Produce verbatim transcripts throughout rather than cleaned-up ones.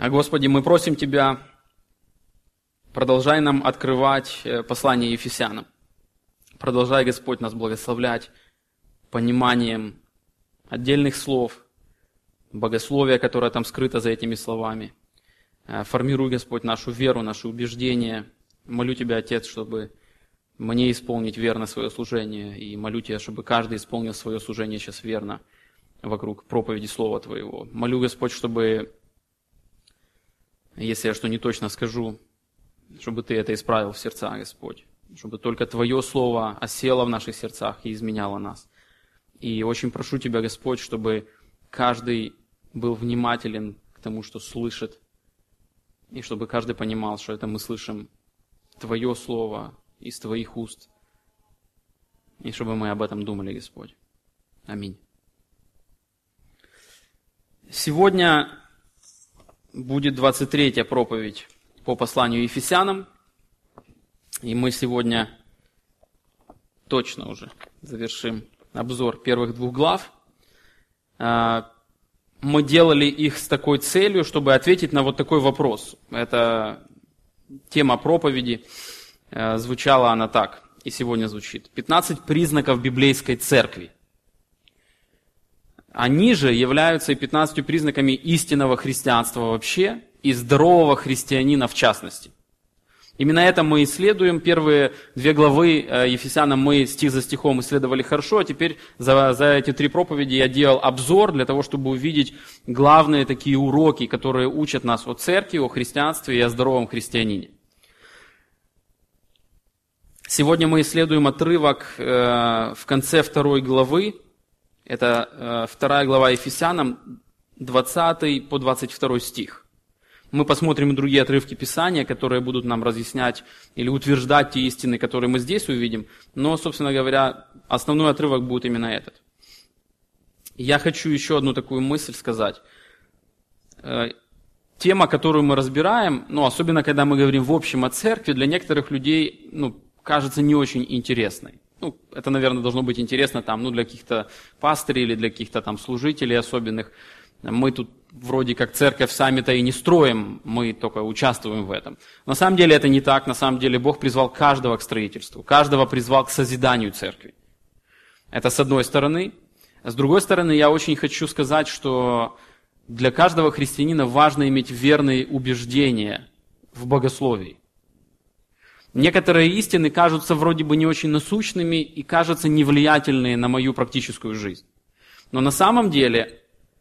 Господи, мы просим Тебя, продолжай нам открывать послание Ефесянам. Продолжай, Господь, нас благословлять пониманием отдельных слов, богословия, которое там скрыто за этими словами. Формируй, Господь, нашу веру, наши убеждения. Молю Тебя, Отец, чтобы мне исполнить верно свое служение, и молю Тебя, чтобы каждый исполнил свое служение сейчас верно вокруг проповеди Слова Твоего. Молю, Господь, чтобы, если я что не точно скажу, чтобы Ты это исправил в сердцах, Господь, чтобы только Твое Слово осело в наших сердцах и изменяло нас. И очень прошу Тебя, Господь, чтобы каждый был внимателен к тому, что слышит, и чтобы каждый понимал, что это мы слышим Твое Слово из Твоих уст, и чтобы мы об этом думали, Господь. Аминь. Сегодня будет двадцать третья проповедь по посланию Ефесянам, и мы сегодня точно уже завершим обзор первых двух глав. Мы делали их с такой целью, чтобы ответить на вот такой вопрос. Это тема проповеди, звучала она так, и сегодня звучит. пятнадцать признаков библейской церкви. Они же являются и пятнадцатью признаками истинного христианства вообще и здорового христианина в частности. Именно это мы исследуем. Первые две главы Ефесянам мы стих за стихом исследовали хорошо, а теперь за, за эти три проповеди я делал обзор для того, чтобы увидеть главные такие уроки, которые учат нас о церкви, о христианстве и о здоровом христианине. Сегодня мы исследуем отрывок э, в конце второй главы. Это э, вторая глава Ефесянам, двадцатый по двадцать второй стих. Мы посмотрим и другие отрывки Писания, которые будут нам разъяснять или утверждать те истины, которые мы здесь увидим. Но, собственно говоря, основной отрывок будет именно этот. Я хочу еще одну такую мысль сказать. Тема, которую мы разбираем, ну, особенно когда мы говорим в общем о церкви, для некоторых людей, ну, кажется не очень интересной. Ну, это, наверное, должно быть интересно там, ну, для каких-то пастырей или для каких-то там служителей особенных. Мы тут вроде как церковь сами-то и не строим, мы только участвуем в этом. На самом деле это не так, на самом деле Бог призвал каждого к строительству, каждого призвал к созиданию церкви. Это с одной стороны. С другой стороны, я очень хочу сказать, что для каждого христианина важно иметь верные убеждения в богословии. Некоторые истины кажутся вроде бы не очень насущными и кажутся невлиятельными на мою практическую жизнь. Но на самом деле...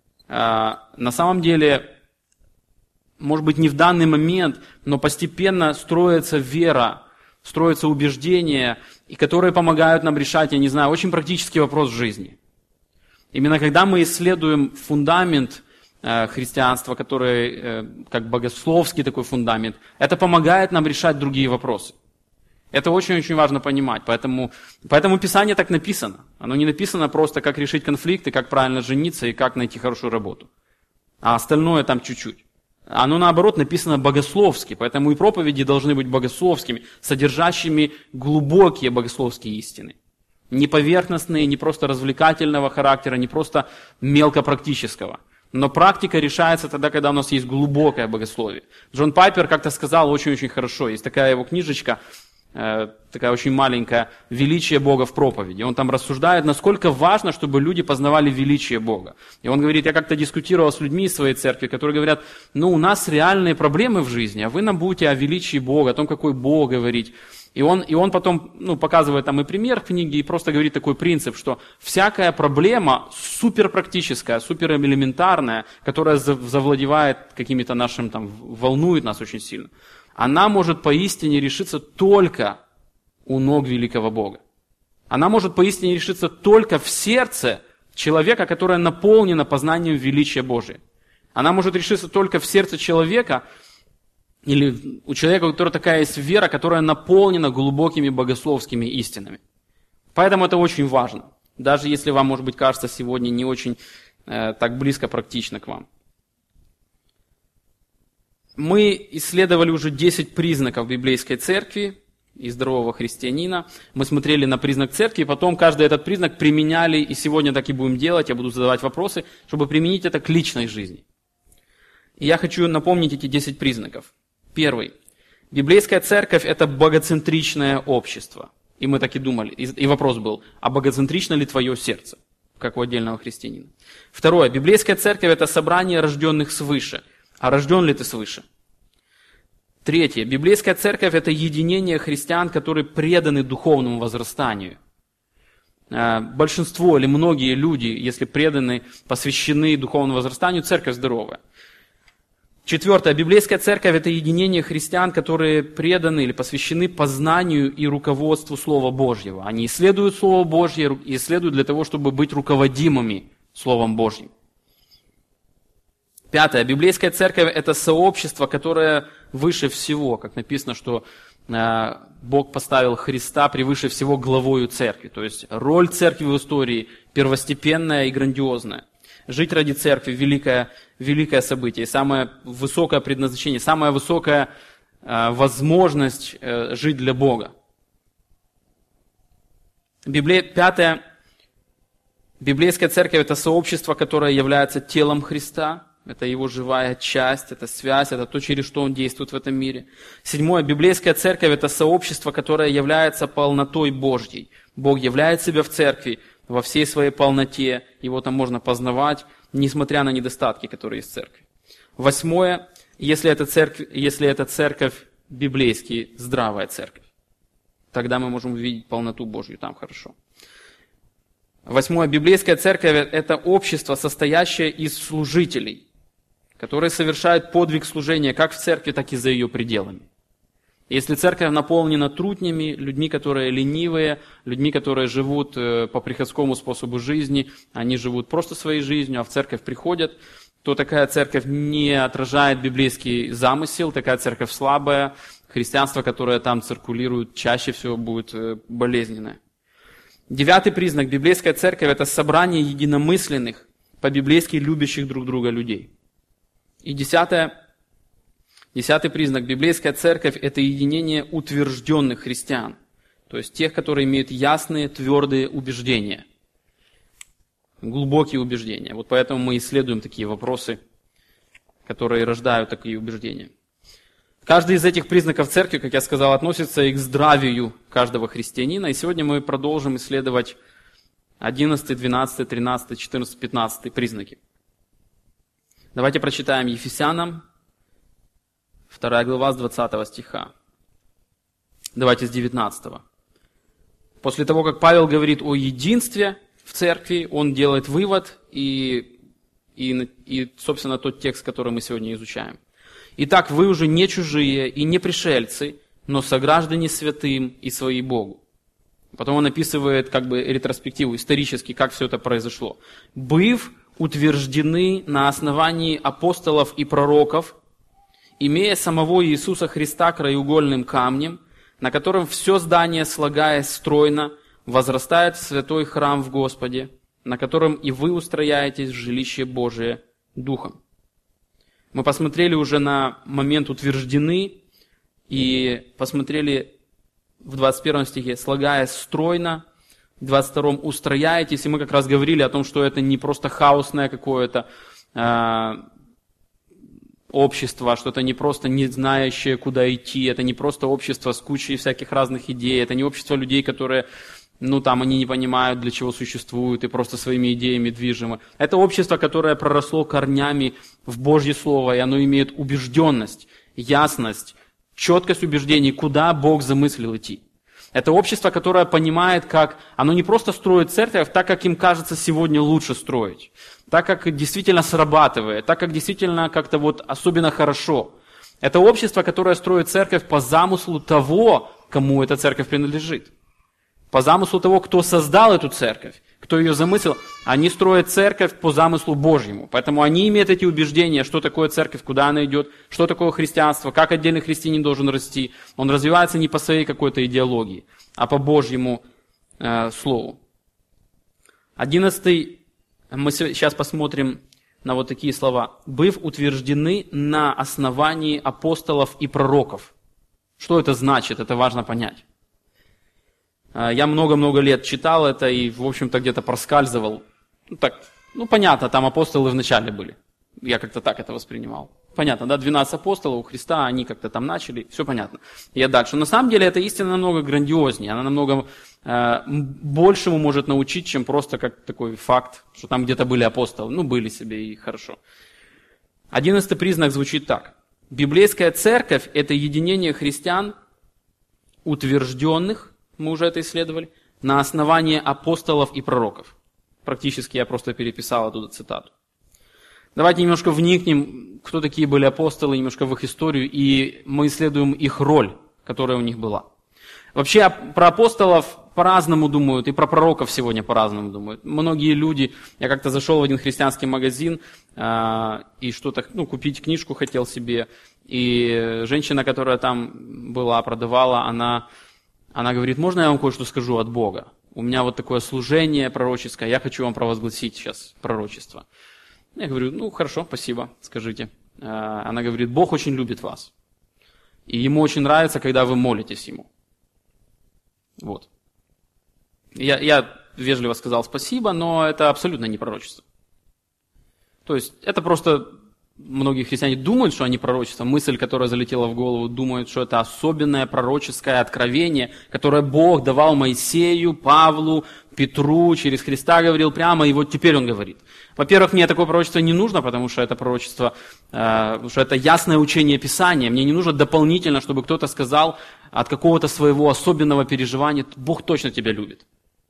На самом деле, может быть, не в данный момент, но постепенно строится вера, строятся убеждения, и которые помогают нам решать, я не знаю, очень практический вопрос в жизни. Именно когда мы исследуем фундамент христианства, который как богословский такой фундамент, это помогает нам решать другие вопросы. Это очень-очень важно понимать, поэтому, поэтому Писание так написано. Оно не написано просто, как решить конфликты, как правильно жениться и как найти хорошую работу. А остальное там чуть-чуть. Оно, наоборот, написано богословски, поэтому и проповеди должны быть богословскими, содержащими глубокие богословские истины. Не поверхностные, не просто развлекательного характера, не просто мелкопрактического. Но практика решается тогда, когда у нас есть глубокое богословие. Джон Пайпер как-то сказал очень-очень хорошо, есть такая его книжечка, такая очень маленькая, «Величие Бога в проповеди». Он там рассуждает, насколько важно, чтобы люди познавали величие Бога. И он говорит, я как-то дискутировал с людьми из своей церкви, которые говорят, ну у нас реальные проблемы в жизни, а вы нам будете о величии Бога, о том, какой Бог говорить. И он, и он потом ну, показывает там и пример в книге, и просто говорит такой принцип, что всякая проблема суперпрактическая, суперэлементарная, которая завладевает какими-то нашим, там, волнует нас очень сильно, она может поистине решиться только у ног великого Бога. Она может поистине решиться только в сердце человека, которое наполнено познанием величия Божия. Она может решиться только в сердце человека, или у человека, у которого такая есть вера, которая наполнена глубокими богословскими истинами. Поэтому это очень важно. Даже если вам, может быть, кажется сегодня не очень э, так близко практично к вам. Мы исследовали уже десять признаков библейской церкви и здорового христианина. Мы смотрели на признак церкви, потом каждый этот признак применяли, и сегодня так и будем делать, я буду задавать вопросы, чтобы применить это к личной жизни. И я хочу напомнить эти десять признаков. Первый. Библейская церковь – это богоцентричное общество. И мы так и думали. И вопрос был, а богоцентрично ли твое сердце, как у отдельного христианина? Второе. Библейская церковь – это собрание рожденных свыше. А рожден ли ты свыше? Третье. Библейская церковь – это единение христиан, которые преданы духовному возрастанию. Большинство или многие люди, если преданы, посвящены духовному возрастанию, церковь здоровая. Четвертое. Библейская церковь – это единение христиан, которые преданы или посвящены познанию и руководству Слова Божьего. Они исследуют Слово Божье и исследуют для того, чтобы быть руководимыми Словом Божьим. Пятое. Библейская церковь – это сообщество, которое выше всего. Как написано, что э, Бог поставил Христа превыше всего главою церкви. То есть роль церкви в истории первостепенная и грандиозная. Жить ради церкви – великое, великое событие, самое высокое предназначение, самая высокая э, возможность э, жить для Бога. Библия, пятое. Библейская церковь – это сообщество, которое является телом Христа. Это его живая часть, это связь, это то, через что он действует в этом мире. Седьмое. Библейская церковь – это сообщество, которое является полнотой Божьей. Бог являет себя в церкви во всей своей полноте. Его там можно познавать, несмотря на недостатки, которые есть в церкви. Восьмое. Если эта церковь, если эта церковь библейски здравая церковь, тогда мы можем увидеть полноту Божью там хорошо. Восьмое. Библейская церковь – это общество, состоящее из служителей, которые совершают подвиг служения как в церкви, так и за ее пределами. Если церковь наполнена трутнями, людьми, которые ленивые, людьми, которые живут по приходскому способу жизни, они живут просто своей жизнью, а в церковь приходят, то такая церковь не отражает библейский замысел, такая церковь слабая, христианство, которое там циркулирует, чаще всего будет болезненное. Девятый признак. Библейская церковь – это собрание единомысленных, по-библейски любящих друг друга людей. И десятое. Десятый признак. Библейская церковь – это единение утвержденных христиан. То есть тех, которые имеют ясные, твердые убеждения. Глубокие убеждения. Вот поэтому мы исследуем такие вопросы, которые рождают такие убеждения. Каждый из этих признаков церкви, как я сказал, относится и к здравию каждого христианина. И сегодня мы продолжим исследовать одиннадцатый, двенадцатый, тринадцатый, четырнадцатый, пятнадцатый признаки. Давайте прочитаем Ефесянам, вторая глава с двадцатого стиха. Давайте с девятнадцатого. После того, как Павел говорит о единстве в церкви, он делает вывод и, и, и собственно, тот текст, который мы сегодня изучаем. «Итак, вы уже не чужие и не пришельцы, но сограждане святым и свои Богу». Потом он описывает как бы ретроспективу, исторически, как все это произошло. «Быв утверждены на основании апостолов и пророков, имея самого Иисуса Христа краеугольным камнем, на котором все здание, слагаясь стройно, возрастает в святой храм в Господе, на котором и вы устрояетесь в жилище Божие Духом». Мы посмотрели уже на момент утверждены и посмотрели в двадцать первом стихе, слагаясь стройно, в двадцать втором устрояетесь, и мы как раз говорили о том, что это не просто хаосное какое-то э, общество, что это не просто не знающее, куда идти, это не просто общество с кучей всяких разных идей, это не общество людей, которые, ну там, они не понимают, для чего существуют, и просто своими идеями движимы. Это общество, которое проросло корнями в Божье Слово, и оно имеет убежденность, ясность, четкость убеждений, куда Бог замыслил идти. Это общество, которое понимает, как оно не просто строит церковь так, как им кажется сегодня лучше строить, так, как действительно срабатывает, так, как действительно как-то вот особенно хорошо. Это общество, которое строит церковь по замыслу того, кому эта церковь принадлежит. По замыслу того, кто создал эту церковь, кто ее замыслил, они строят церковь по замыслу Божьему. Поэтому они имеют эти убеждения, что такое церковь, куда она идет, что такое христианство, как отдельный христианин должен расти. Он развивается не по своей какой-то идеологии, а по Божьему э, слову. Одиннадцатый, мы сейчас посмотрим на вот такие слова. «Быв утверждены на основании апостолов и пророков». Что это значит? Это важно понять. Я много-много лет читал это и, в общем-то, где-то проскальзывал. Ну, так, ну, понятно, там апостолы вначале были. Я как-то так это воспринимал. Понятно, да, двенадцать апостолов у Христа, они как-то там начали, все понятно. Я дальше. На самом деле эта истина намного грандиознее, она намного э, большему может научить, чем просто как такой факт, что там где-то были апостолы. Ну, были себе и хорошо. Одиннадцатый признак звучит так. Библейская церковь – это единение христиан, утвержденных, мы уже это исследовали, на основании апостолов и пророков. Практически я просто переписал оттуда цитату. Давайте немножко вникнем, кто такие были апостолы, немножко в их историю, и мы исследуем их роль, которая у них была. Вообще про апостолов по-разному думают, и про пророков сегодня по-разному думают. Многие люди, я как-то зашел в один христианский магазин, э, и что-то, ну, купить книжку хотел себе, и женщина, которая там была, продавала, она, она говорит, можно я вам кое-что скажу от Бога? У меня вот такое служение пророческое, я хочу вам провозгласить сейчас пророчество. Я говорю, ну хорошо, спасибо, скажите. Она говорит, Бог очень любит вас. И Ему очень нравится, когда вы молитесь Ему. Вот. Я, я вежливо сказал спасибо, но это абсолютно не пророчество. То есть это просто многие христиане думают, что они пророчество. Мысль, которая залетела в голову, думают, что это особенное пророческое откровение, которое Бог давал Моисею, Павлу, Петру, через Христа говорил прямо, и вот теперь Он говорит. Во-первых, мне такое пророчество не нужно, потому что это пророчество, э, что это ясное учение Писания. Мне не нужно дополнительно, чтобы кто-то сказал от какого-то своего особенного переживания, Бог точно тебя любит.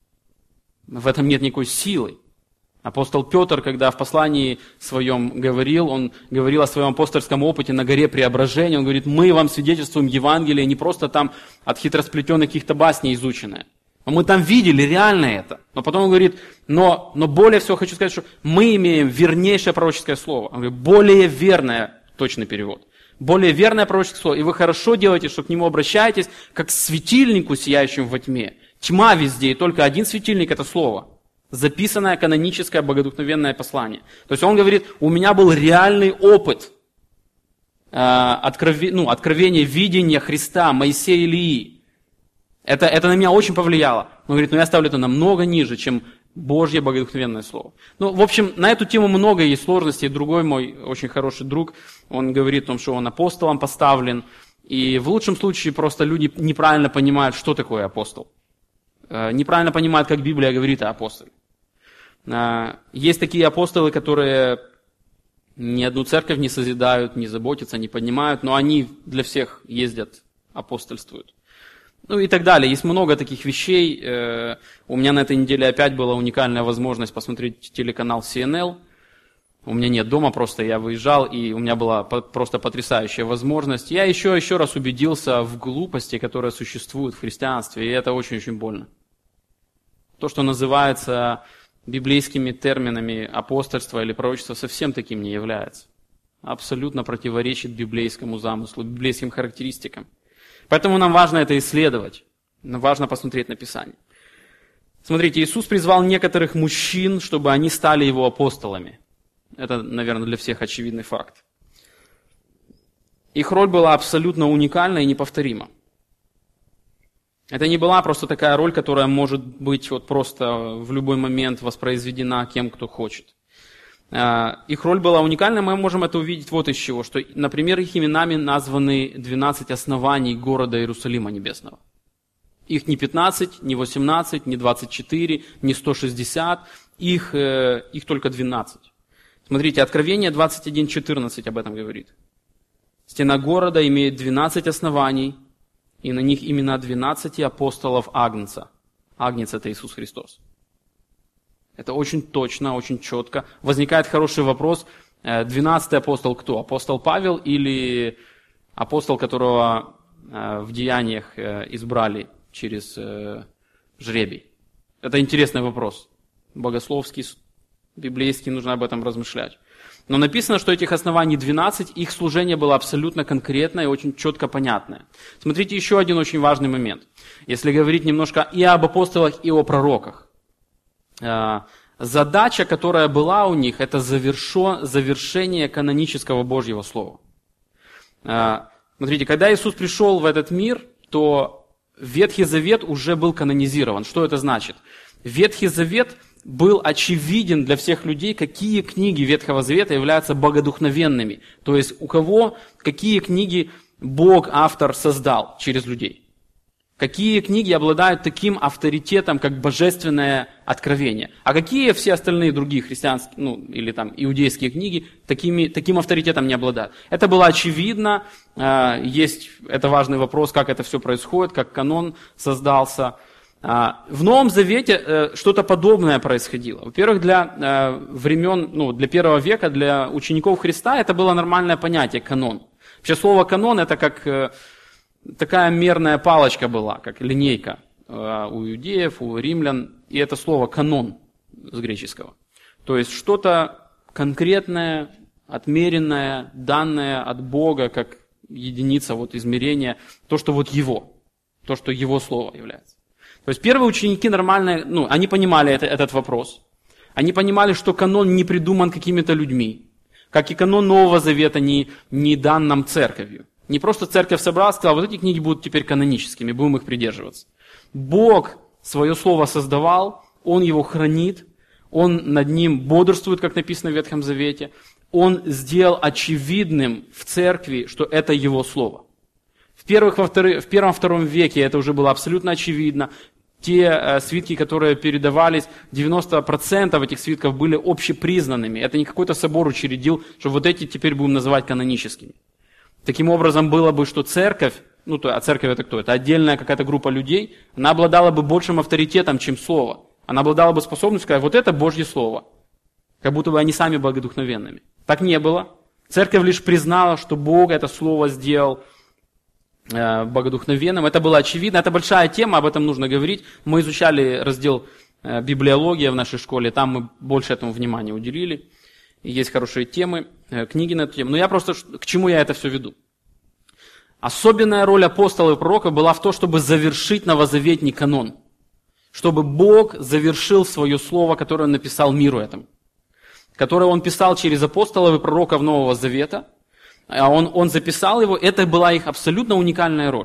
В этом нет никакой силы. Апостол Петр, когда в послании своем говорил, он говорил о своем апостольском опыте на горе Преображения, он говорит, мы вам свидетельствуем Евангелие, не просто там от хитросплетенных каких-то басней изученное. Мы там видели реально это. Но потом он говорит, но, но более всего хочу сказать, что мы имеем вернейшее пророческое слово. Он говорит, более верное, точный перевод. Более верное пророческое слово. И вы хорошо делаете, что к нему обращаетесь, как к светильнику, сияющему во тьме. Тьма везде, и только один светильник – это слово. Записанное каноническое богодухновенное послание. То есть он говорит, у меня был реальный опыт э, открове, ну, откровения, видения Христа, Моисея, Илии. Это, это на меня очень повлияло. Он говорит, ну я ставлю это намного ниже, чем Божье богодухновенное слово. Ну, в общем, на эту тему много есть сложностей. Другой мой очень хороший друг, он говорит о том, что он апостолом поставлен. И в лучшем случае просто люди неправильно понимают, что такое апостол. Э, неправильно понимают, как Библия говорит о апостоле. Э, есть такие апостолы, которые ни одну церковь не созидают, не заботятся, не поднимают, но они для всех ездят, апостольствуют. Ну и так далее. Есть много таких вещей. У меня на этой неделе опять была уникальная возможность посмотреть телеканал си эн эл. У меня нет дома, просто я выезжал, и у меня была просто потрясающая возможность. Я еще, еще раз убедился в глупости, которая существует в христианстве, и это очень-очень больно. То, что называется библейскими терминами апостольство или пророчество, совсем таким не является. Абсолютно противоречит библейскому замыслу, библейским характеристикам. Поэтому нам важно это исследовать. Нам важно посмотреть на Писание. Смотрите, Иисус призвал некоторых мужчин, чтобы они стали Его апостолами. Это, наверное, для всех очевидный факт. Их роль была абсолютно уникальна и неповторима. Это не была просто такая роль, которая может быть вот просто в любой момент воспроизведена кем, кто хочет. Их роль была уникальна, мы можем это увидеть вот из чего, что, например, их именами названы двенадцать оснований города Иерусалима Небесного. Их не пятнадцать, не восемнадцать, не двадцать четыре, не сто шестьдесят, их, их только двенадцать. Смотрите, Откровение двадцать один четырнадцать об этом говорит. Стена города имеет двенадцать оснований, и на них имена двенадцати апостолов Агнца. Агнец – это Иисус Христос. Это очень точно, очень четко. Возникает хороший вопрос, двенадцатый апостол кто? Апостол Павел или апостол, которого в деяниях избрали через жребий? Это интересный вопрос. Богословский, библейский, нужно об этом размышлять. Но написано, что этих оснований двенадцать, их служение было абсолютно конкретное и очень четко понятное. Смотрите, еще один очень важный момент. Если говорить немножко и об апостолах, и о пророках. Задача, которая была у них, это завершо, завершение канонического Божьего Слова. Смотрите, когда Иисус пришел в этот мир, то Ветхий Завет уже был канонизирован. Что это значит? Ветхий Завет был очевиден для всех людей, какие книги Ветхого Завета являются богодухновенными. То есть у кого, какие книги Бог, автор, создал через людей. Какие книги обладают таким авторитетом, как божественное откровение. А какие все остальные другие христианские, ну, или там иудейские книги такими, таким авторитетом не обладают. Это было очевидно. Есть, это важный вопрос, как это все происходит, как канон создался. В Новом Завете что-то подобное происходило. Во-первых, для времен, ну, для первого века, для учеников Христа это было нормальное понятие канон. Вообще слово канон это как такая мерная палочка была, как линейка у иудеев, у римлян. И это слово канон с греческого. То есть что-то конкретное, отмеренное, данное от Бога, как единица вот измерения, то, что вот его, то, что его слово является. То есть первые ученики нормально, ну, они понимали это, этот вопрос. Они понимали, что канон не придуман какими-то людьми, как и канон Нового Завета не, не дан нам церковью. Не просто церковь собралась, сказала, вот эти книги будут теперь каноническими, будем их придерживаться. Бог свое слово создавал, Он его хранит, Он над ним бодрствует, как написано в Ветхом Завете. Он сделал очевидным в церкви, что это Его слово. В, первых, во вторых, в первом-втором веке это уже было абсолютно очевидно. Те э, свитки, которые передавались, девяносто процентов этих свитков были общепризнанными. Это не какой-то собор учредил, что вот эти теперь будем называть каноническими. Таким образом, было бы, что церковь, ну, то, а церковь это кто? Это отдельная какая-то группа людей, она обладала бы большим авторитетом, чем слово. Она обладала бы способностью сказать, вот это Божье слово. Как будто бы они сами богодухновенными. Так не было. Церковь лишь признала, что Бог это слово сделал э, богодухновенным. Это было очевидно. Это большая тема, об этом нужно говорить. Мы изучали раздел э, библиология в нашей школе, там мы больше этому внимания уделили. И есть хорошие темы, э, книги на эту тему. Но я просто, к чему я это все веду? Особенная роль апостола и пророка была в том, чтобы завершить новозаветний канон. Чтобы Бог завершил свое слово, которое Он написал миру этому. Которое Он писал через апостолов и пророков Нового Завета. А он, он записал его, это была их абсолютно уникальная роль.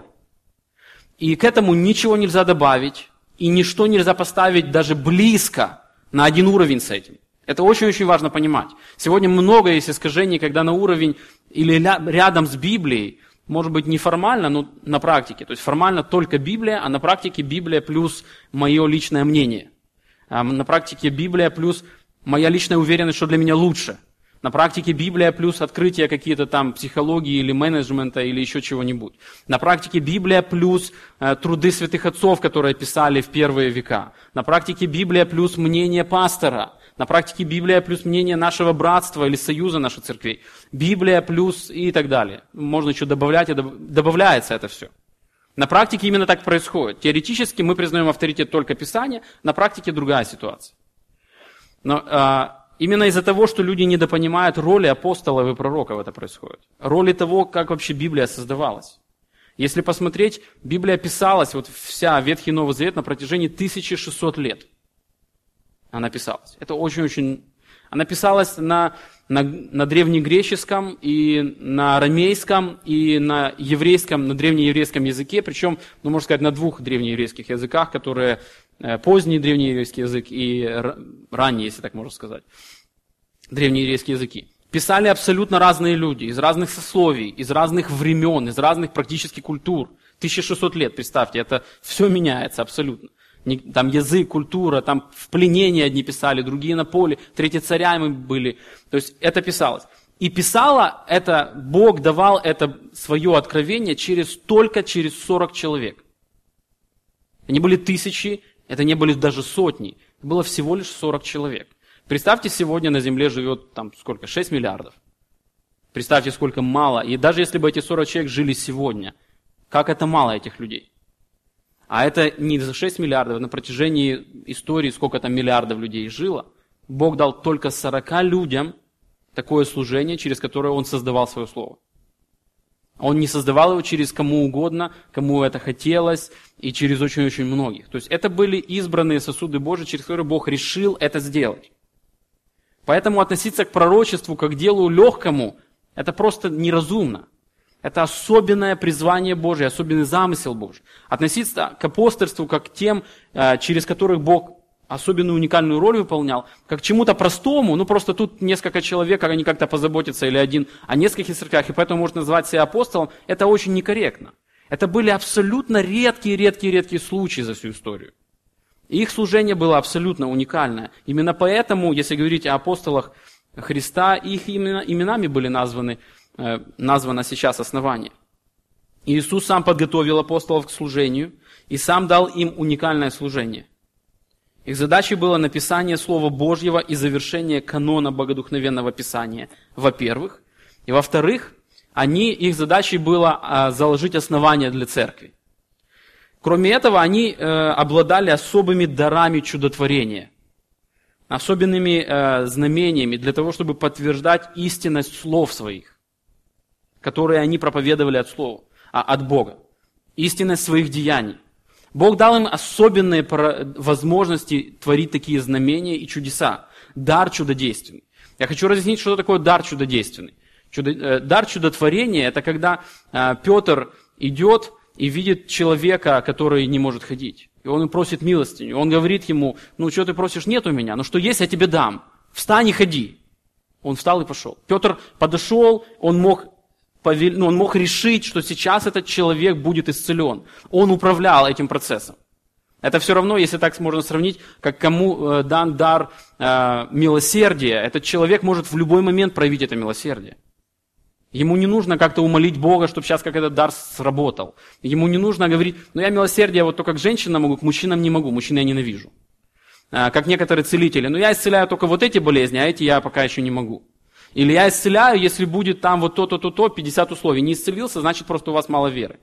И к этому ничего нельзя добавить, и ничто нельзя поставить даже близко на один уровень с этим. Это очень-очень важно понимать. Сегодня много есть искажений, когда на уровень или рядом с Библией, может быть не формально, но на практике. То есть формально только Библия, а на практике Библия плюс мое личное мнение. А на практике Библия плюс моя личная уверенность, что для меня лучше. На практике Библия плюс открытия какие-то там психологии или менеджмента или еще чего-нибудь. На практике Библия плюс э, труды святых отцов, которые писали в первые века. На практике Библия плюс мнение пастора. На практике Библия плюс мнение нашего братства или союза наших церквей. Библия плюс и так далее. Можно еще добавлять, и добавляется это все. На практике именно так происходит. Теоретически мы признаем авторитет только Писания, на практике другая ситуация. Но э, именно из-за того, что люди недопонимают роли апостолов и пророков, это происходит. Роли того, как вообще Библия создавалась. Если посмотреть, Библия писалась, вот вся Ветхий и Новый Завет на протяжении тысячи шестисот лет. Она писалась. Это очень-очень... Она писалась на, на, на древнегреческом, и на арамейском, и на еврейском, на древнееврейском языке, причем, ну, можно сказать, на двух древнееврейских языках, которые э, поздний древнееврейский язык и р, ранний, если так можно сказать, древнееврейские языки. Писали абсолютно разные люди, из разных сословий, из разных времен, из разных практически культур. тысяча шестьсот лет, представьте, это все меняется абсолютно. Там язык, культура, там в пленении одни писали, другие на поле, третьи царями были. То есть это писалось. И писало это, Бог давал это свое откровение через, только через сорок человек. Это не были тысячи, это не были даже сотни. Это было всего лишь сорок человек. Представьте, сегодня на Земле живет там сколько? шесть миллиардов. Представьте, сколько мало. И даже если бы эти сорок человек жили сегодня, как это мало этих людей. А это не за шесть миллиардов, на протяжении истории сколько там миллиардов людей жило. Бог дал только сорока людям такое служение, через которое Он создавал свое слово. Он не создавал его через кому угодно, кому это хотелось, и через очень-очень многих. То есть это были избранные сосуды Божьи, через которые Бог решил это сделать. Поэтому относиться к пророчеству как к делу легкому, это просто неразумно. Это особенное призвание Божие, особенный замысел Божий. Относиться к апостольству как к тем, через которых Бог особенную уникальную роль выполнял, как чему-то простому, ну просто тут несколько человек, они как-то позаботятся, или один о нескольких церквях, и поэтому можно назвать себя апостолом, это очень некорректно. Это были абсолютно редкие-редкие-редкие случаи за всю историю. И их служение было абсолютно уникальное. Именно поэтому, если говорить о апостолах Христа, их имена, именами были названы, э, названо сейчас основание. Иисус сам подготовил апостолов к служению и сам дал им уникальное служение. Их задачей было написание Слова Божьего и завершение канона богодухновенного Писания, во-первых. И во-вторых, они, их задачей было а, заложить основания для церкви. Кроме этого, они э, обладали особыми дарами чудотворения, особенными э, знамениями для того, чтобы подтверждать истинность слов своих, которые они проповедовали от слова, а, от Бога, истинность своих деяний. Бог дал им особенные возможности творить такие знамения и чудеса. Дар чудодейственный. Я хочу разъяснить, что такое дар чудодейственный. Чудо, дар чудотворения – это когда э, Петр идет и видит человека, который не может ходить. И он просит милостыню. Он говорит ему: ну, что ты просишь, нет у меня, но что есть, я тебе дам. Встань и ходи. Он встал и пошел. Петр подошел, он мог... Ну, он мог решить, что сейчас этот человек будет исцелен. Он управлял этим процессом. Это все равно, если так можно сравнить, как кому дан дар э, милосердия. Этот человек может в любой момент проявить это милосердие. Ему не нужно как-то умолить Бога, чтобы сейчас как этот дар сработал. Ему не нужно говорить: ну я милосердие вот только к женщинам могу, к мужчинам не могу, мужчин я ненавижу. Э, как некоторые целители: ну я исцеляю только вот эти болезни, а эти я пока еще не могу. Или я исцеляю, если будет там вот то-то, то-то, пятьдесят условий. Не исцелился, значит просто у вас мало веры.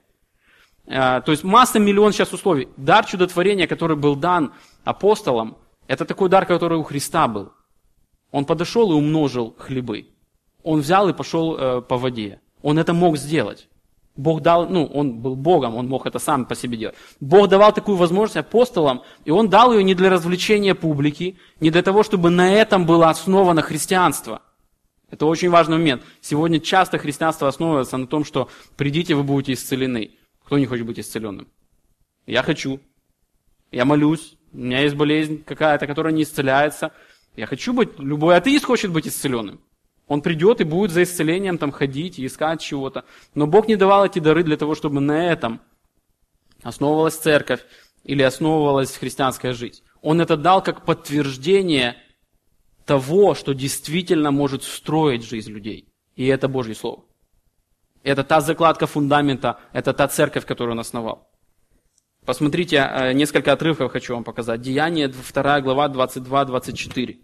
То есть масса, миллион сейчас условий. Дар чудотворения, который был дан апостолам, это такой дар, который у Христа был. Он подошел и умножил хлебы. Он взял и пошел по воде. Он это мог сделать. Бог дал, ну, он был Богом, он мог это сам по себе делать. Бог давал такую возможность апостолам, и он дал ее не для развлечения публики, не для того, чтобы на этом было основано христианство. Это очень важный момент. Сегодня часто христианство основывается на том, что придите, вы будете исцелены. Кто не хочет быть исцеленным? Я хочу. Я молюсь. У меня есть болезнь какая-то, которая не исцеляется. Я хочу быть, любой атеист хочет быть исцеленным. Он придет и будет за исцелением там ходить и искать чего-то. Но Бог не давал эти дары для того, чтобы на этом основывалась церковь или основывалась христианская жизнь. Он это дал как подтверждение того, что действительно может строить жизнь людей. И это Божье Слово. Это та закладка фундамента, это та церковь, которую он основал. Посмотрите, несколько отрывков хочу вам показать. Деяния, вторая глава, двадцать два двадцать четыре.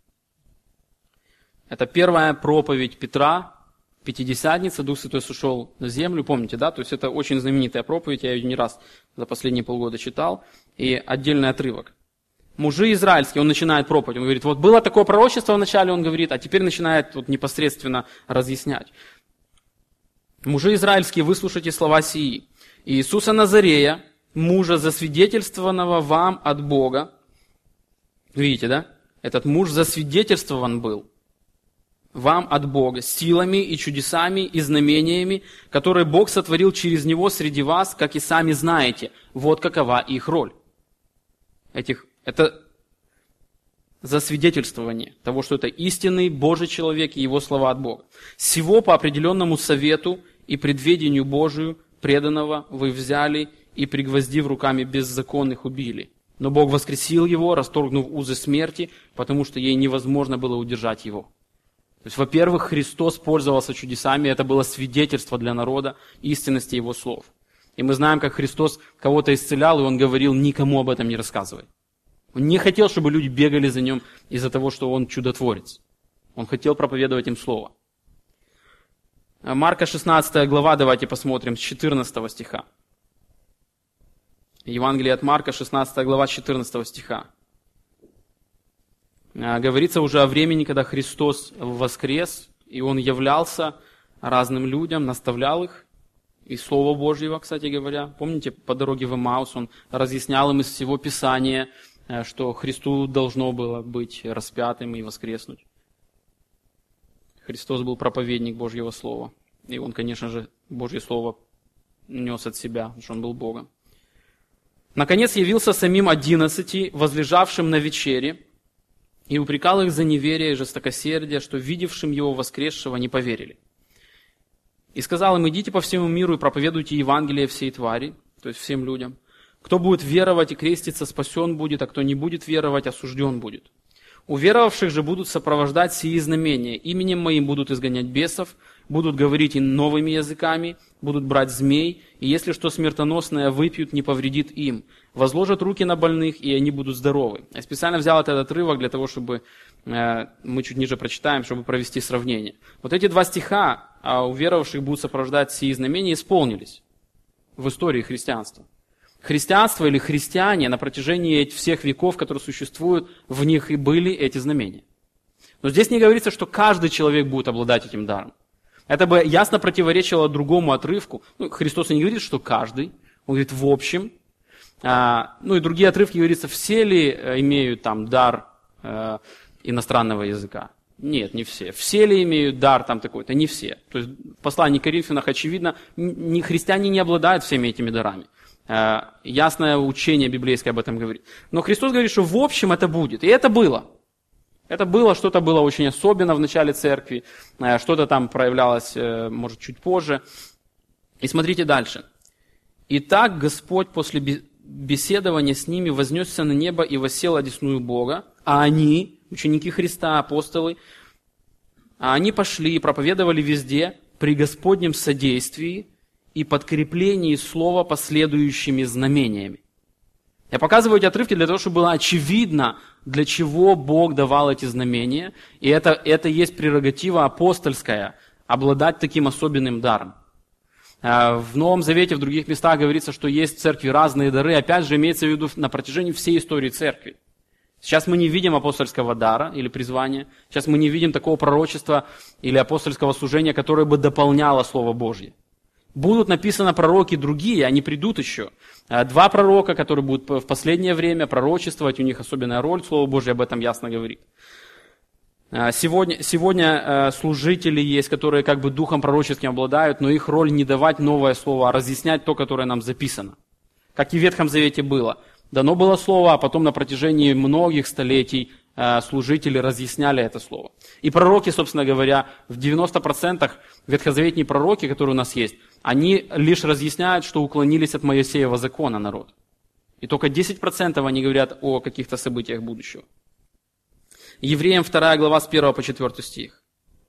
Это первая проповедь Петра, Пятидесятница, Дух Святой сошел на землю, помните, да? То есть это очень знаменитая проповедь, я ее не раз за последние полгода читал. И отдельный отрывок. Мужи израильские, он начинает проповедь, он говорит: вот было такое пророчество вначале, он говорит, а теперь начинает вот непосредственно разъяснять. Мужи израильские, выслушайте слова сии. Иисуса Назарея, мужа, засвидетельствованного вам от Бога. Видите, да? Этот муж засвидетельствован был вам от Бога силами и чудесами и знамениями, которые Бог сотворил через него среди вас, как и сами знаете. Вот какова их роль. Этих Это засвидетельствование того, что это истинный Божий человек и его слова от Бога. Сего по определенному совету и предведению Божию преданного вы взяли и, пригвоздив руками беззаконных, убили. Но Бог воскресил его, расторгнув узы смерти, потому что ей невозможно было удержать его. То есть, во-первых, Христос пользовался чудесами, это было свидетельство для народа истинности его слов. И мы знаем, как Христос кого-то исцелял, и он говорил: никому об этом не рассказывай. Он не хотел, чтобы люди бегали за ним из-за того, что он чудотворец. Он хотел проповедовать им слово. Марка шестнадцатая глава, давайте посмотрим, с четырнадцатого стиха. Евангелие от Марка, шестнадцатая глава, четырнадцатого стиха. Говорится уже о времени, когда Христос воскрес, и Он являлся разным людям, наставлял их. И Слово Божьего, кстати говоря. Помните, по дороге в Эмаус Он разъяснял им из всего Писания, что Христу должно было быть распятым и воскреснуть. Христос был проповедник Божьего Слова. И Он, конечно же, Божье Слово нес от себя, потому что Он был Богом. Наконец явился самим одиннадцати, возлежавшим на вечере, и упрекал их за неверие и жестокосердие, что видевшим его воскресшего не поверили. И сказал им: идите по всему миру и проповедуйте Евангелие всей твари, то есть всем людям. Кто будет веровать и креститься, спасен будет, а кто не будет веровать, осужден будет. У веровавших же будут сопровождать сии знамения. Именем моим будут изгонять бесов, будут говорить и новыми языками, будут брать змей, и если что смертоносное выпьют, не повредит им. Возложат руки на больных, и они будут здоровы. Я специально взял этот отрывок для того, чтобы э, мы чуть ниже прочитаем, чтобы провести сравнение. Вот эти два стиха, а у веровавших будут сопровождать сии знамения, исполнились в истории христианства. Христианство или христиане на протяжении всех веков, которые существуют, в них и были эти знамения. Но здесь не говорится, что каждый человек будет обладать этим даром. Это бы ясно противоречило другому отрывку. Ну, Христос не говорит, что каждый. Он говорит в общем. А, ну и другие отрывки говорится, все ли имеют там дар э, иностранного языка. Нет, не все. Все ли имеют дар там такой-то? Не все. То есть в послании к Коринфянам, очевидно, не, христиане не обладают всеми этими дарами. Э, ясное учение библейское об этом говорит. Но Христос говорит, что в общем это будет. И это было. Это было, что-то было очень особенно в начале церкви, что-то там проявлялось, может, чуть позже. И смотрите дальше. «Итак, Господь после беседования с ними вознесся на небо и воссел одесную Бога, а они, ученики Христа, апостолы, а они пошли и проповедовали везде при Господнем содействии и подкреплении слова последующими знамениями». Я показываю эти отрывки для того, чтобы было очевидно, для чего Бог давал эти знамения. И это, это есть прерогатива апостольская, обладать таким особенным даром. В Новом Завете, в других местах говорится, что есть в церкви разные дары. Опять же, имеется в виду на протяжении всей истории церкви. Сейчас мы не видим апостольского дара или призвания. Сейчас мы не видим такого пророчества или апостольского служения, которое бы дополняло Слово Божье. Будут написаны пророки другие, они придут еще. Два пророка, которые будут в последнее время пророчествовать, у них особенная роль, Слово Божье об этом ясно говорит. Сегодня, сегодня служители есть, которые как бы духом пророческим обладают, но их роль не давать новое слово, а разъяснять то, которое нам записано. Как и в Ветхом Завете было. Дано было слово, а потом на протяжении многих столетий служители разъясняли это слово. И пророки, собственно говоря, в девяноста процентах ветхозаветные пророки, которые у нас есть, они лишь разъясняют, что уклонились от Моисеева закона народ. И только десять процентов они говорят о каких-то событиях будущего. Евреям вторая глава с первого по четвёртый стих.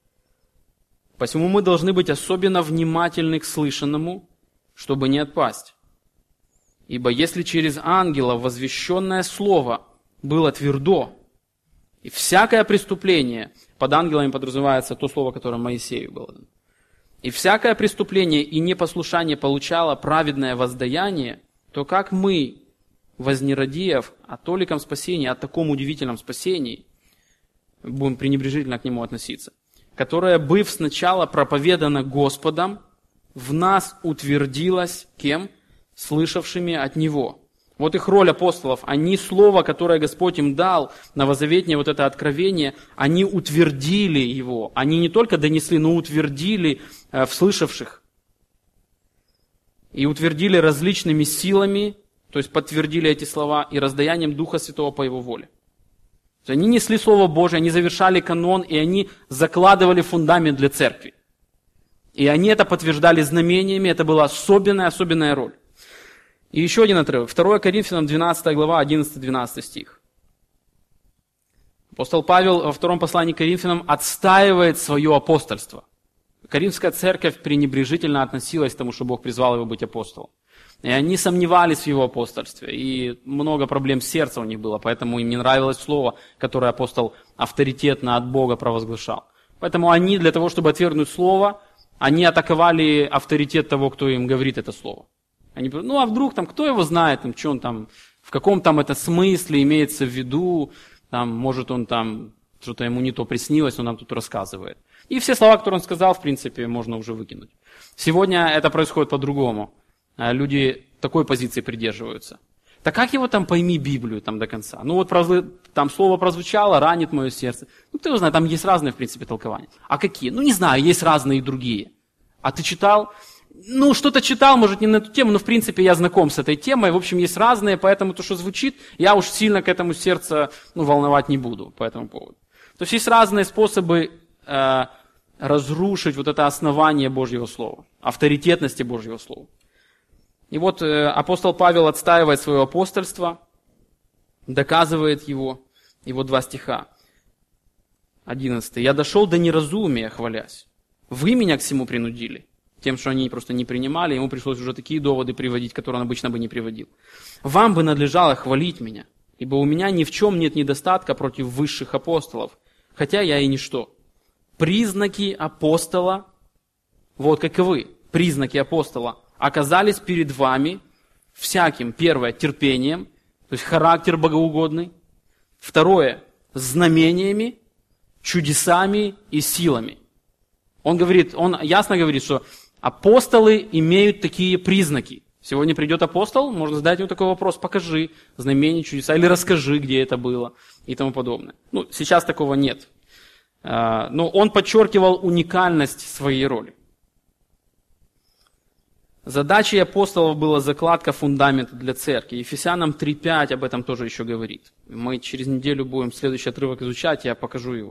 «Посему мы должны быть особенно внимательны к слышанному, чтобы не отпасть. Ибо если через ангела возвещенное слово было твердо, и всякое преступление, под ангелами подразумевается то слово, которое Моисею было дано, и всякое преступление и непослушание получало праведное воздаяние, то как мы, вознеродев о толиком спасении, о таком удивительном спасении, будем пренебрежительно к нему относиться, которое, быв сначала проповедано Господом, в нас утвердилось кем? Слышавшими от Него». Вот их роль апостолов. Они слово, которое Господь им дал, новозаветнее вот это откровение, они утвердили его. Они не только донесли, но утвердили э, в слышавших. И утвердили различными силами, то есть подтвердили эти слова, и раздаянием Духа Святого по Его воле. То есть они несли Слово Божие, они завершали канон, и они закладывали фундамент для церкви. И они это подтверждали знамениями, это была особенная, особенная роль. И еще один отрывок. второе Коринфянам двенадцатая глава, одиннадцатый-двенадцатый стих. Апостол Павел во втором послании к Коринфянам отстаивает свое апостольство. Коринфская церковь пренебрежительно относилась к тому, что Бог призвал его быть апостолом. И они сомневались в его апостольстве. И много проблем сердца у них было, поэтому им не нравилось слово, которое апостол авторитетно от Бога провозглашал. Поэтому они для того, чтобы отвергнуть слово, они атаковали авторитет того, кто им говорит это слово. Они говорят, ну а вдруг там, кто его знает, там, что он там, в каком там это смысле имеется в виду, там, может он там, что-то ему не то приснилось, он нам тут рассказывает. И все слова, которые он сказал, в принципе, можно уже выкинуть. Сегодня это происходит по-другому. Люди такой позиции придерживаются. Так как его там пойми Библию там до конца? Ну вот там слово прозвучало, ранит мое сердце. Ну кто его знает, там есть разные, в принципе, толкования. А какие? Ну не знаю, есть разные и другие. А ты читал? ну, что-то читал, может, не на эту тему, но, в принципе, я знаком с этой темой. В общем, есть разные, поэтому то, что звучит, я уж сильно к этому сердце ну, волновать не буду по этому поводу. То есть есть разные способы э, разрушить вот это основание Божьего Слова, авторитетности Божьего Слова. И вот э, апостол Павел отстаивает свое апостольство, доказывает его. И вот два стиха. Одиннадцатый. «Я дошел до неразумия, хвалясь. Вы меня к всему принудили». Тем, что они просто не принимали, ему пришлось уже такие доводы приводить, которые он обычно бы не приводил. «Вам бы надлежало хвалить меня, ибо у меня ни в чем нет недостатка против высших апостолов, хотя я и ничто. Признаки апостола, вот как и вы, признаки апостола, оказались перед вами всяким, первое, терпением, то есть характер богоугодный, второе, знамениями, чудесами и силами». Он говорит, он ясно говорит, что апостолы имеют такие признаки. Сегодня придет апостол, можно задать ему такой вопрос: покажи знамения, чудеса, или расскажи, где это было, и тому подобное. Ну, сейчас такого нет. Но он подчеркивал уникальность своей роли. Задачей апостолов была закладка фундамента для церкви. Ефесянам три пять об этом тоже еще говорит. Мы через неделю будем следующий отрывок изучать, я покажу его.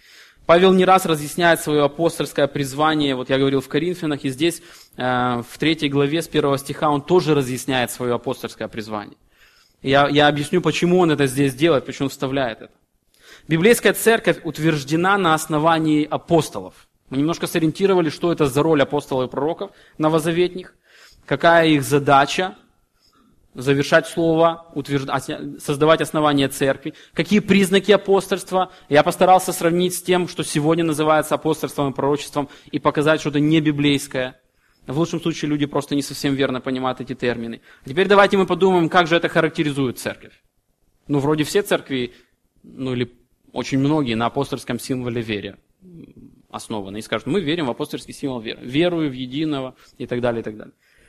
Павел не раз разъясняет свое апостольское призвание, вот я говорил в Коринфянах, и здесь э, в третьей главе с первого стиха он тоже разъясняет свое апостольское призвание. Я, я объясню, почему он это здесь делает, почему он вставляет это. Библейская церковь утверждена на основании апостолов. Мы немножко сориентировали, что это за роль апостолов и пророков новозаветних, какая их задача, завершать слово, утверждать, создавать основания церкви. Какие признаки апостольства? Я постарался сравнить с тем, что сегодня называется апостольством и пророчеством, и показать что-то не библейское. В лучшем случае люди просто не совсем верно понимают эти термины. А теперь давайте мы подумаем, как же это характеризует церковь. Ну, вроде все церкви, ну или очень многие на апостольском символе веры основаны. И скажут, мы верим в апостольский символ веры. Верую в единого и так далее, и так далее.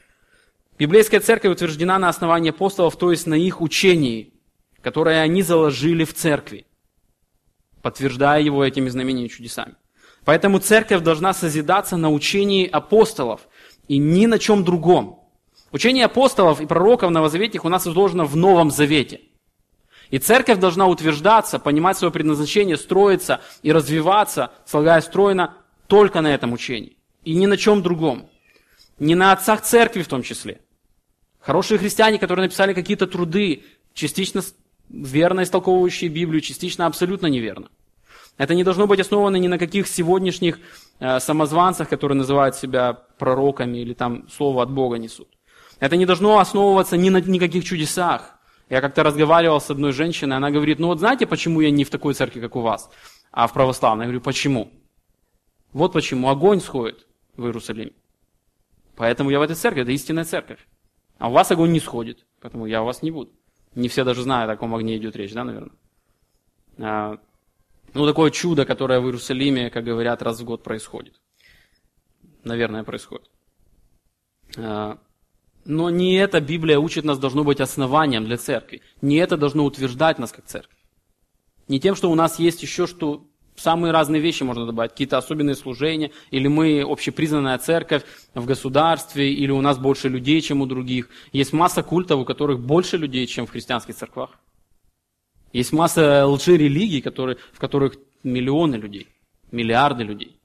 Библейская церковь утверждена на основании апостолов, то есть на их учении, которое они заложили в церкви, подтверждая его этими знамениями и чудесами. Поэтому церковь должна созидаться на учении апостолов и ни на чем другом. Учение апостолов и пророков новозаветных у нас изложено в Новом Завете. И церковь должна утверждаться, понимать свое предназначение, строиться и развиваться, слагаясь стройно, только на этом учении. И ни на чем другом. Не на отцах церкви в том числе. Хорошие христиане, которые написали какие-то труды, частично верно истолковывающие Библию, частично абсолютно неверно. Это не должно быть основано ни на каких сегодняшних э, самозванцах, которые называют себя пророками или там слово от Бога несут. Это не должно основываться ни на никаких чудесах. Я как-то разговаривал с одной женщиной, она говорит, ну вот знаете, почему я не в такой церкви, как у вас, а в православной? Я говорю, почему? Вот почему. Огонь сходит в Иерусалиме. Поэтому я в этой церкви, это истинная церковь. А у вас огонь не сходит, поэтому я у вас не буду. Не все даже знают, о каком огне идет речь, да, наверное? А, ну, такое чудо, которое в Иерусалиме, как говорят, раз в год происходит. Наверное, происходит. А, но не это Библия учит нас должно быть основанием для церкви. Не это должно утверждать нас как церковь. Не тем, что у нас есть еще что... Самые разные вещи можно добавить, какие-то особенные служения, или мы общепризнанная церковь в государстве, или у нас больше людей, чем у других. Есть масса культов, у которых больше людей, чем в христианских церквах. Есть масса лжерелигий, которые, в которых миллионы людей, миллиарды людей.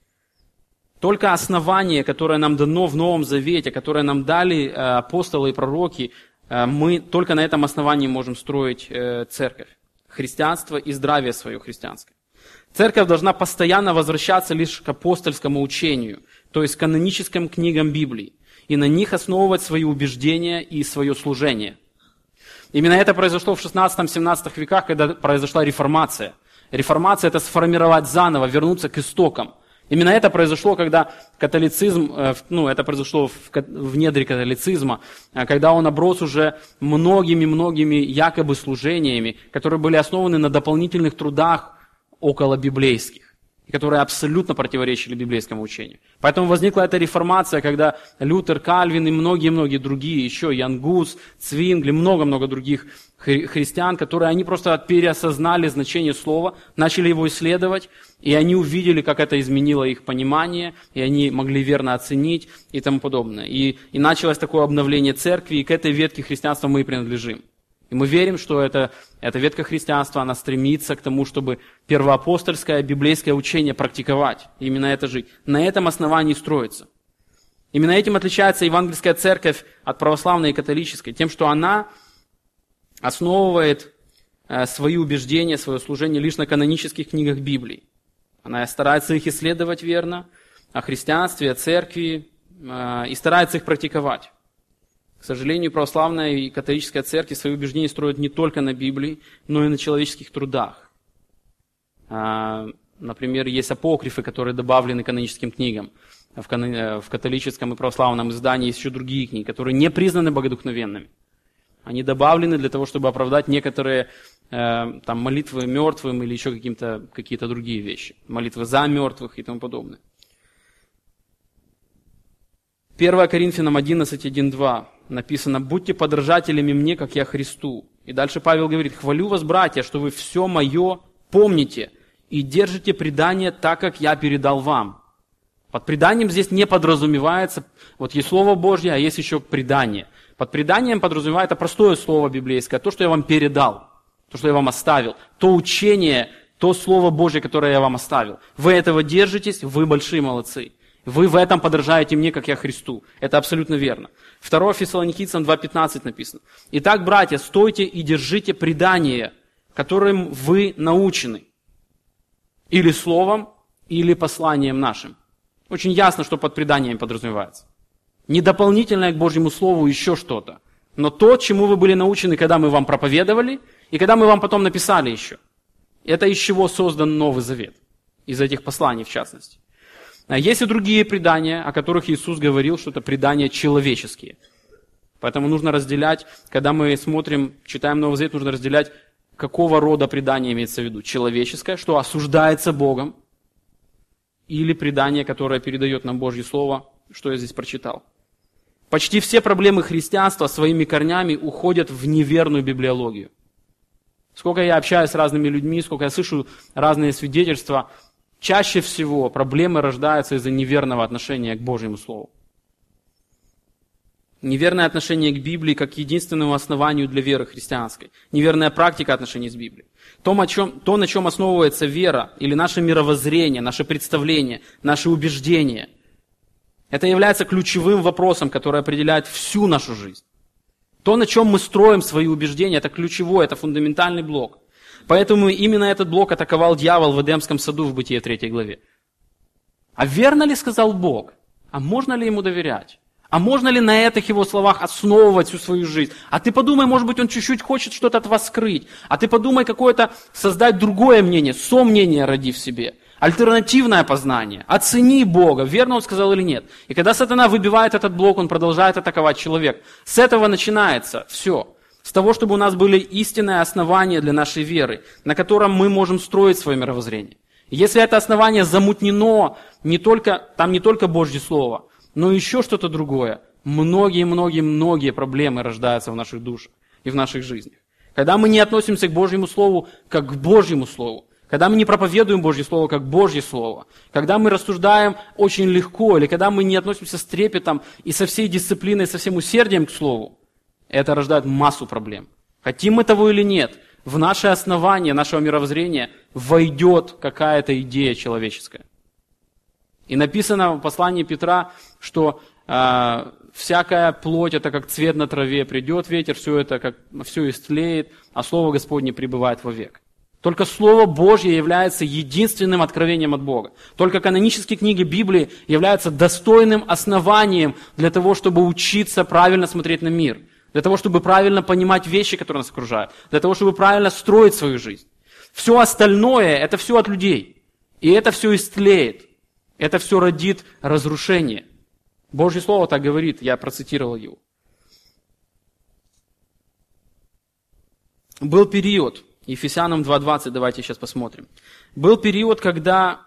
Только основание, которое нам дано в Новом Завете, которое нам дали апостолы и пророки, мы только на этом основании можем строить церковь, христианство и здравие свое христианское. Церковь должна постоянно возвращаться лишь к апостольскому учению, то есть к каноническим книгам Библии, и на них основывать свои убеждения и свое служение. Именно это произошло в шестнадцатом-семнадцатом веках, когда произошла реформация. Реформация – это сформировать заново, вернуться к истокам. Именно это произошло, когда католицизм, ну, это произошло в, в недре католицизма, когда он оброс уже многими-многими якобы служениями, которые были основаны на дополнительных трудах, около библейских, которые абсолютно противоречили библейскому учению. Поэтому возникла эта реформация, когда Лютер, Кальвин и многие-многие другие, еще Ян Гус, Цвингли, много-много других хри- христиан, которые они просто переосознали значение слова, начали его исследовать, и они увидели, как это изменило их понимание, и они могли верно оценить и тому подобное. И, и началось такое обновление церкви, и к этой ветке христианства мы и принадлежим. И мы верим, что это, эта ветка христианства, она стремится к тому, чтобы первоапостольское библейское учение практиковать, именно это жить. На этом основании строится. Именно этим отличается евангельская церковь от православной и католической, тем, что она основывает свои убеждения, свое служение лишь на канонических книгах Библии. Она старается их исследовать верно, о христианстве, о церкви, и старается их практиковать. К сожалению, православная и католическая церковь свои убеждения строят не только на Библии, но и на человеческих трудах. Например, есть апокрифы, которые добавлены каноническим книгам. В католическом и православном издании есть еще другие книги, которые не признаны богодухновенными. Они добавлены для того, чтобы оправдать некоторые э, там, молитвы мертвым или еще каким-то, какие-то другие вещи. Молитвы за мертвых и тому подобное. первое Коринфянам одиннадцать, один, два написано: «Будьте подражателями мне, как я Христу». И дальше Павел говорит: «Хвалю вас, братья, что вы все мое помните и держите предание так, как я передал вам». Под преданием здесь не подразумевается, вот есть Слово Божье, а есть еще предание. Под преданием подразумевается простое слово библейское, то, что я вам передал, то, что я вам оставил, то учение, то Слово Божье, которое я вам оставил. Вы этого держитесь, вы большие молодцы. Вы в этом подражаете мне, как я Христу. Это абсолютно верно. второе Фессалоникийцам два пятнадцать написано: «Итак, братья, стойте и держите предание, которым вы научены, или словом, или посланием нашим». Очень ясно, что под преданием подразумевается. Не дополнительное к Божьему Слову еще что-то, но то, чему вы были научены, когда мы вам проповедовали, и когда мы вам потом написали еще. Это из чего создан Новый Завет, из этих посланий в частности. Есть и другие предания, о которых Иисус говорил, что это предания человеческие. Поэтому нужно разделять, когда мы смотрим, читаем Новый Завет, нужно разделять, какого рода предание имеется в виду. Человеческое, что осуждается Богом, или предание, которое передает нам Божье Слово, что я здесь прочитал. Почти все проблемы христианства своими корнями уходят в неверную библиологию. Сколько я общаюсь с разными людьми, сколько я слышу разные свидетельства, чаще всего проблемы рождаются из-за неверного отношения к Божьему Слову. Неверное отношение к Библии как к единственному основанию для веры христианской. Неверная практика отношений с Библией. То, о чем, то, на чем основывается вера, или наше мировоззрение, наше представление, наши убеждения, это является ключевым вопросом, который определяет всю нашу жизнь. То, на чем мы строим свои убеждения, это ключевой, это фундаментальный блок. Поэтому именно этот блок атаковал дьявол в Эдемском саду в Бытие третьей главе. А верно ли сказал Бог? А можно ли ему доверять? А можно ли на этих его словах основывать всю свою жизнь? А ты подумай, может быть, он чуть-чуть хочет что-то от вас скрыть. А ты подумай, какое-то создать другое мнение, сомнение роди в себе. Альтернативное познание. Оцени Бога, верно он сказал или нет. И когда сатана выбивает этот блок, он продолжает атаковать человека. С этого начинается все. С того, чтобы у нас были истинные основания для нашей веры, на котором мы можем строить свое мировоззрение. Если это основание замутнено, не только, там не только Божье Слово, но еще что-то другое, многие-многие-многие проблемы рождаются в наших душах и в наших жизнях. Когда мы не относимся к Божьему Слову как к Божьему Слову, когда мы не проповедуем Божье Слово как Божье Слово, когда мы рассуждаем очень легко, или когда мы не относимся с трепетом и со всей дисциплиной, со всем усердием к Слову, это рождает массу проблем. Хотим мы того или нет, в наше основание нашего мировоззрения войдет какая-то идея человеческая. И написано в послании Петра, что э, всякая плоть это как цвет на траве, придет ветер, все это как все истлеет, а Слово Господне пребывает вовек. Только Слово Божье является единственным откровением от Бога. Только канонические книги Библии являются достойным основанием для того, чтобы учиться правильно смотреть на мир, для того, чтобы правильно понимать вещи, которые нас окружают, для того, чтобы правильно строить свою жизнь. Все остальное – это все от людей. И это все истлеет. Это все родит разрушение. Божье Слово так говорит, я процитировал его. Был период, Ефесянам два двадцать, давайте сейчас посмотрим. Был период, когда,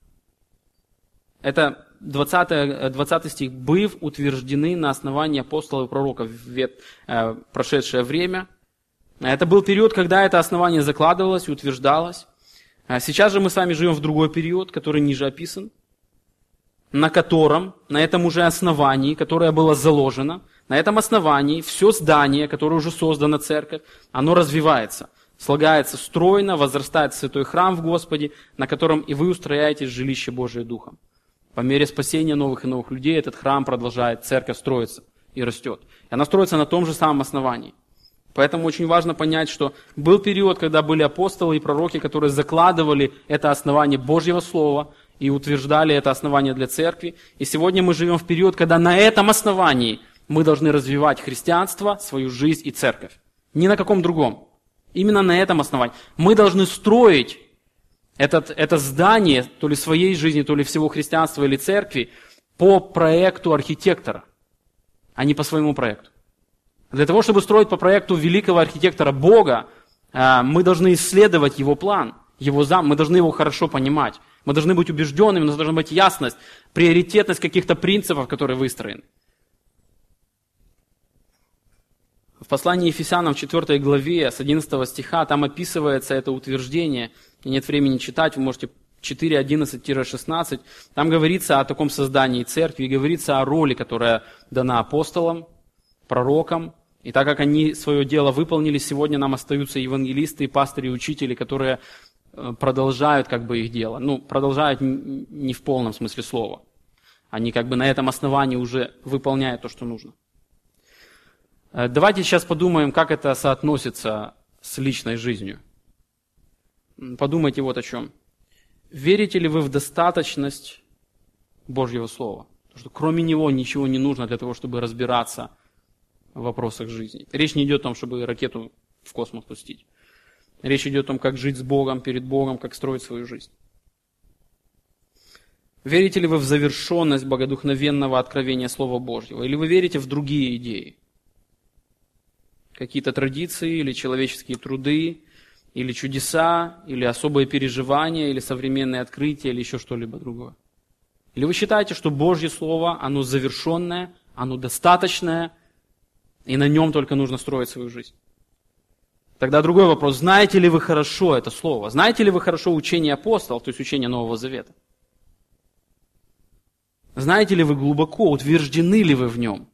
это двадцатый, двадцатый стих, «быв утверждены на основании апостолов и пророков в прошедшее время, Это был период, когда это основание закладывалось и утверждалось. Сейчас же мы с вами живем в другой период, который ниже описан, на котором, на этом уже основании, которое было заложено, на этом основании все здание, которое уже создано церковь, оно развивается, слагается стройно, возрастает святой храм в Господе, на котором и вы устрояетесь жилище Божие Духом. По мере спасения новых и новых людей этот храм продолжает, церковь строится и растет. И она строится на том же самом основании. Поэтому очень важно понять, что был период, когда были апостолы и пророки, которые закладывали это основание Божьего Слова и утверждали это основание для церкви. И сегодня мы живем в период, когда на этом основании мы должны развивать христианство, свою жизнь и церковь. Ни на каком другом. Именно на этом основании. Мы должны строить этот, это здание, то ли своей жизни, то ли всего христианства или церкви, по проекту архитектора, а не по своему проекту. Для того, чтобы строить по проекту великого архитектора Бога, мы должны исследовать его план, его зам, мы должны его хорошо понимать. Мы должны быть убежденными, у нас должна быть ясность, приоритетность каких-то принципов, которые выстроены. В послании Ефесянам в четвёртой главе с одиннадцатого стиха там описывается это утверждение. Нет времени читать, вы можете четыре одиннадцать шестнадцать. Там говорится о таком создании церкви, говорится о роли, которая дана апостолам, пророкам. И так как они свое дело выполнили, сегодня нам остаются евангелисты, пастыри, учители, которые продолжают как бы их дело. Ну, продолжают не в полном смысле слова. Они как бы на этом основании уже выполняют то, что нужно. Давайте сейчас подумаем, как это соотносится с личной жизнью. Подумайте вот о чем. Верите ли вы в достаточность Божьего Слова? Потому что кроме него ничего не нужно для того, чтобы разбираться в вопросах жизни. Речь не идет о том, чтобы ракету в космос пустить. Речь идет о том, как жить с Богом, перед Богом, как строить свою жизнь. Верите ли вы в завершенность богодухновенного откровения Слова Божьего? Или вы верите в другие идеи? Какие-то традиции, или человеческие труды, или чудеса, или особые переживания, или современные открытия, или еще что-либо другое? Или вы считаете, что Божье Слово, оно завершенное, оно достаточное, и на нем только нужно строить свою жизнь? Тогда другой вопрос. Знаете ли вы хорошо это Слово? Знаете ли вы хорошо учение апостолов, то есть учение Нового Завета? Знаете ли вы глубоко, утверждены ли вы в нем?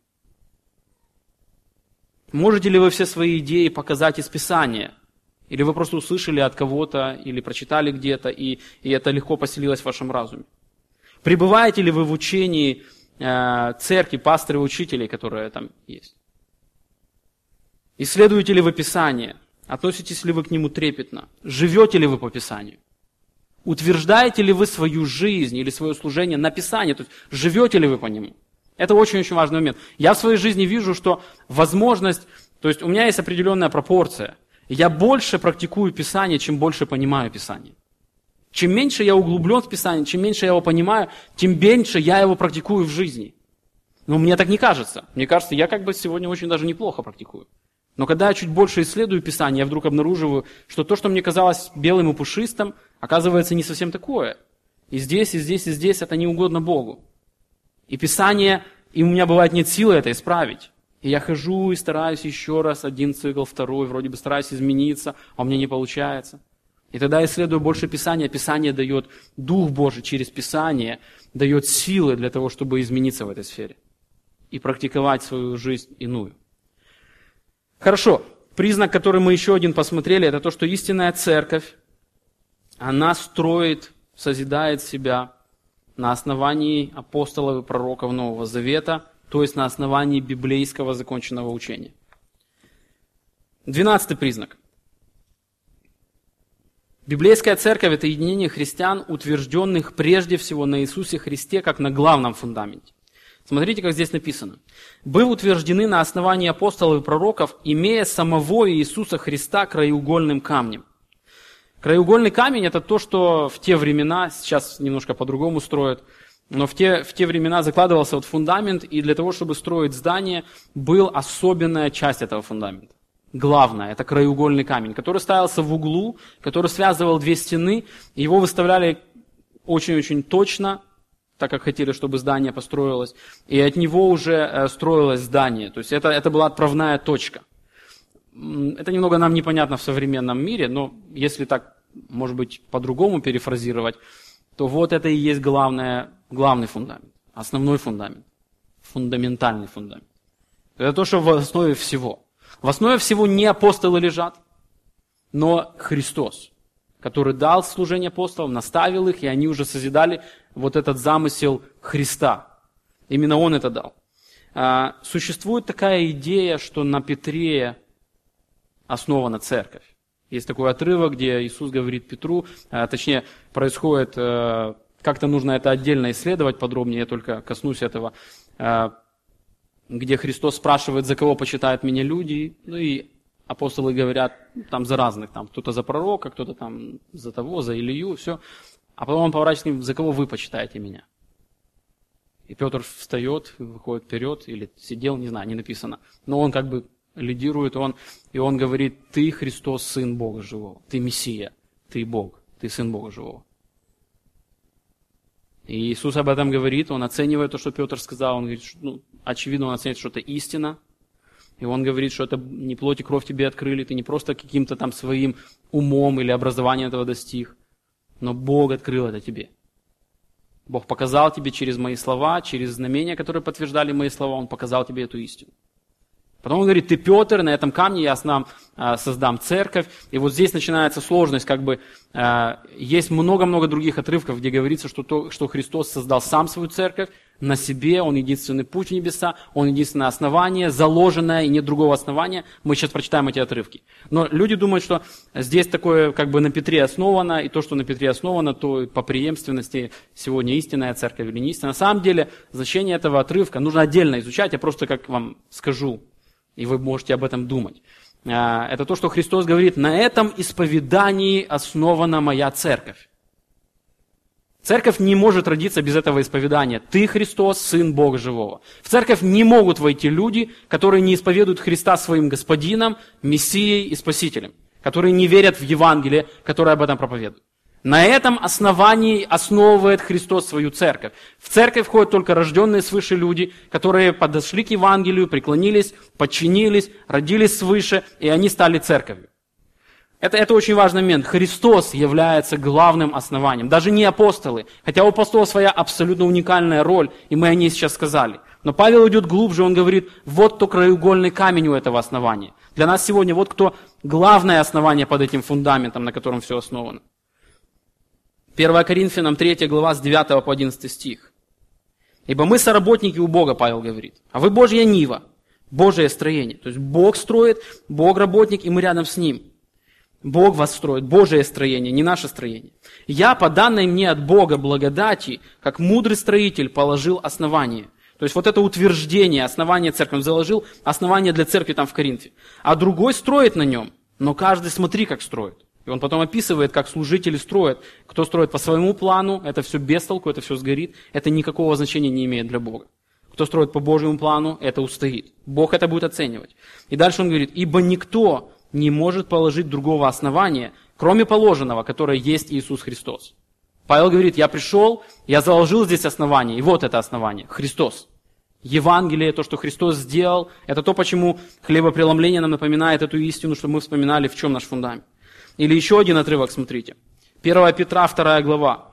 Можете ли вы все свои идеи показать из Писания? Или вы просто услышали от кого-то, или прочитали где-то, и, и это легко поселилось в вашем разуме? Пребываете ли вы в учении э, церкви, пастырей, учителей, которые там есть? Исследуете ли вы Писание? Относитесь ли вы к нему трепетно? Живете ли вы по Писанию? Утверждаете ли вы свою жизнь или свое служение на Писании? То есть живете ли вы по нему? Это очень-очень важный момент. Я в своей жизни вижу, что возможность, то есть у меня есть определенная пропорция. Я больше практикую Писание, чем больше понимаю Писание. Чем меньше я углублен в Писание, чем меньше я его понимаю, тем меньше я его практикую в жизни. Но мне так не кажется. Мне кажется, я как бы сегодня очень даже неплохо практикую. Но когда я чуть больше исследую Писание, я вдруг обнаруживаю, что то, что мне казалось белым и пушистым, оказывается не совсем такое. И здесь, и здесь, и здесь это не угодно Богу. И Писание, и у меня бывает нет силы это исправить. И я хожу и стараюсь еще раз, один цикл, второй, вроде бы стараюсь измениться, а у меня не получается. И тогда исследую больше Писания. Писание дает Дух Божий через Писание, дает силы для того, чтобы измениться в этой сфере. И практиковать свою жизнь иную. Хорошо. Признак, который мы еще один посмотрели, это то, что истинная церковь, она строит, созидает себя на основании апостолов и пророков Нового Завета, то есть на основании библейского законченного учения. Двенадцатый признак. Библейская церковь – это единение христиан, утвержденных прежде всего на Иисусе Христе, как на главном фундаменте. Смотрите, как здесь написано. «Были утверждены на основании апостолов и пророков, имея самого Иисуса Христа краеугольным камнем». Краеугольный камень – это то, что в те времена, сейчас немножко по-другому строят, но в те, в те времена закладывался вот фундамент, и для того, чтобы строить здание, была особенная часть этого фундамента. Главное – это краеугольный камень, который ставился в углу, который связывал две стены, его выставляли очень-очень точно, так как хотели, чтобы здание построилось, и от него уже строилось здание. То есть это, это была отправная точка. это немного нам непонятно в современном мире, но если так, может быть, по-другому перефразировать, то вот это и есть главное, главный фундамент, основной фундамент, фундаментальный фундамент. Это то, что в основе всего. В основе всего не апостолы лежат, но Христос, который дал служение апостолам, наставил их, и они уже созидали вот этот замысел Христа. Именно Он это дал. А, существует такая идея, что на Петре основана церковь. Есть такой отрывок, где Иисус говорит Петру, а, точнее, происходит, а, как-то нужно это отдельно исследовать подробнее, я только коснусь этого, а, где Христос спрашивает, за кого почитают меня люди, ну и апостолы говорят там за разных, там кто-то за пророка, кто-то там за того, за Илью, все. А потом он поворачивается к ним, за кого вы почитаете меня? И Петр встает, выходит вперед, или сидел, не знаю, не написано. Но он как бы лидирует, он, и он говорит, ты Христос, Сын Бога Живого, ты Мессия, ты Бог, ты Сын Бога Живого. И Иисус об этом говорит, он оценивает то, что Петр сказал, он говорит, что, ну, очевидно, он оценивает, что это истина. И он говорит, что это не плоть и кровь тебе открыли, ты не просто каким-то там своим умом или образованием этого достиг, но Бог открыл это тебе. Бог показал тебе через мои слова, через знамения, которые подтверждали мои слова, Он показал тебе эту истину. Потом он говорит, ты Петр, на этом камне я сам а, создам церковь. И вот здесь начинается сложность, как бы а, есть много-много других отрывков, где говорится, что, то, что Христос создал сам свою церковь на себе, Он единственный путь в небеса, Он единственное основание, заложенное, и нет другого основания. Мы сейчас прочитаем эти отрывки. Но люди думают, что здесь такое как бы на Петре основано, и то, что на Петре основано, то по преемственности сегодня истинная церковь или не истинная. На самом деле значение этого отрывка нужно отдельно изучать, я просто как вам скажу, и вы можете об этом думать. Это то, что Христос говорит, на этом исповедании основана моя церковь. Церковь не может родиться без этого исповедания. Ты, Христос, Сын Бога Живого. В церковь не могут войти люди, которые не исповедуют Христа своим Господином, Мессией и Спасителем, которые не верят в Евангелие, которое об этом проповедует. На этом основании основывает Христос свою церковь. В церковь входят только рожденные свыше люди, которые подошли к Евангелию, преклонились, подчинились, родились свыше, и они стали церковью. Это, это очень важный момент. Христос является главным основанием. Даже не апостолы. Хотя у апостола своя абсолютно уникальная роль, и мы о ней сейчас сказали. Но Павел идет глубже, он говорит, вот кто краеугольный камень у этого основания. Для нас сегодня вот кто главное основание под этим фундаментом, на котором все основано. первое Коринфянам третья глава с девятого по одиннадцатый стих. «Ибо мы соработники у Бога», Павел говорит, «а вы Божья нива, Божие строение». То есть Бог строит, Бог работник, и мы рядом с Ним. Бог вас строит, Божие строение, не наше строение. «Я, по данной мне от Бога благодати, как мудрый строитель, положил основание». То есть вот это утверждение, основание церкви, он заложил основание для церкви там в Коринфе. «А другой строит на нем, но каждый смотри, как строит». И он потом описывает, как служители строят. Кто строит по своему плану, это все без толку, это все сгорит. Это никакого значения не имеет для Бога. Кто строит по Божьему плану, это устоит. Бог это будет оценивать. И дальше он говорит, ибо никто не может положить другого основания, кроме положенного, которое есть Иисус Христос. Павел говорит, я пришел, я заложил здесь основание, и вот это основание, Христос. Евангелие, то, что Христос сделал, это то, почему хлебопреломление нам напоминает эту истину, чтобы мы вспоминали, в чем наш фундамент. Или еще один отрывок, смотрите. первое Петра, вторая глава.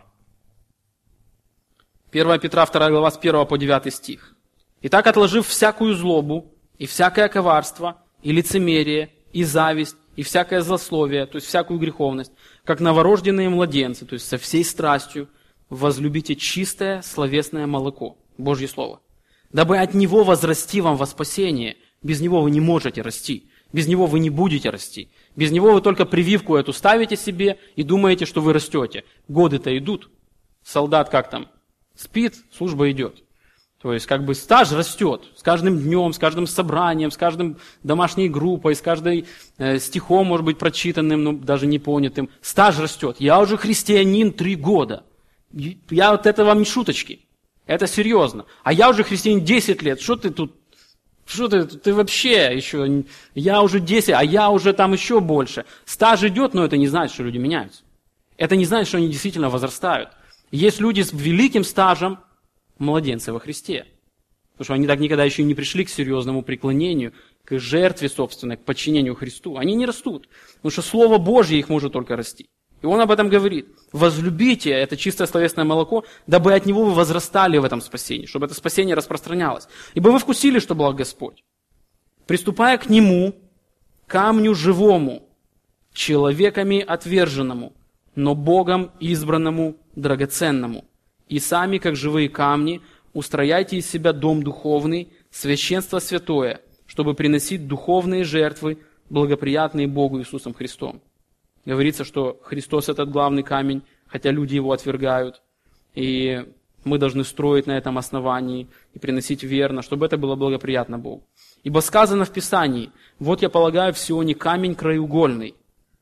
первое Петра, вторая глава, с первого по девятый стих. «Итак, отложив всякую злобу, и всякое коварство, и лицемерие, и зависть, и всякое злословие, то есть всякую греховность, как новорожденные младенцы, то есть со всей страстью, возлюбите чистое словесное молоко, Божье Слово, дабы от него возрасти вам во спасение. Без него вы не можете расти, без него вы не будете расти. Без него вы только прививку эту ставите себе и думаете, что вы растете. Годы-то идут. Солдат как там? Спит, служба идет. То есть как бы стаж растет. С каждым днем, с каждым собранием, с каждым домашней группой, с каждым э, стихом, может быть, прочитанным, но даже не понятым. Стаж растет. Я уже христианин три года. Я вот это вам не шуточки. Это серьезно. А я уже христианин десять лет. Что ты тут? Что ты, ты вообще еще, я уже десять, а я уже там еще больше. Стаж идет, но это не значит, что люди меняются. Это не значит, что они действительно возрастают. Есть люди с великим стажем, младенцы во Христе. Потому что они так никогда еще не пришли к серьезному преклонению, к жертве собственной, к подчинению Христу, они не растут. Потому что Слово Божье их может только расти. И он об этом говорит. Возлюбите, это чистое словесное молоко, дабы от него вы возрастали в этом спасении, чтобы это спасение распространялось. Ибо вы вкусили, что благ Господь. Приступая к нему, камню живому, человеками отверженному, но Богом избранному, драгоценному. И сами, как живые камни, устрояйте из себя дом духовный, священство святое, чтобы приносить духовные жертвы, благоприятные Богу Иисусом Христом. Говорится, что Христос этот главный камень, хотя люди его отвергают. И мы должны строить на этом основании и приносить верно, чтобы это было благоприятно Богу. Ибо сказано в Писании: «Вот я полагаю в Сионе камень краеугольный,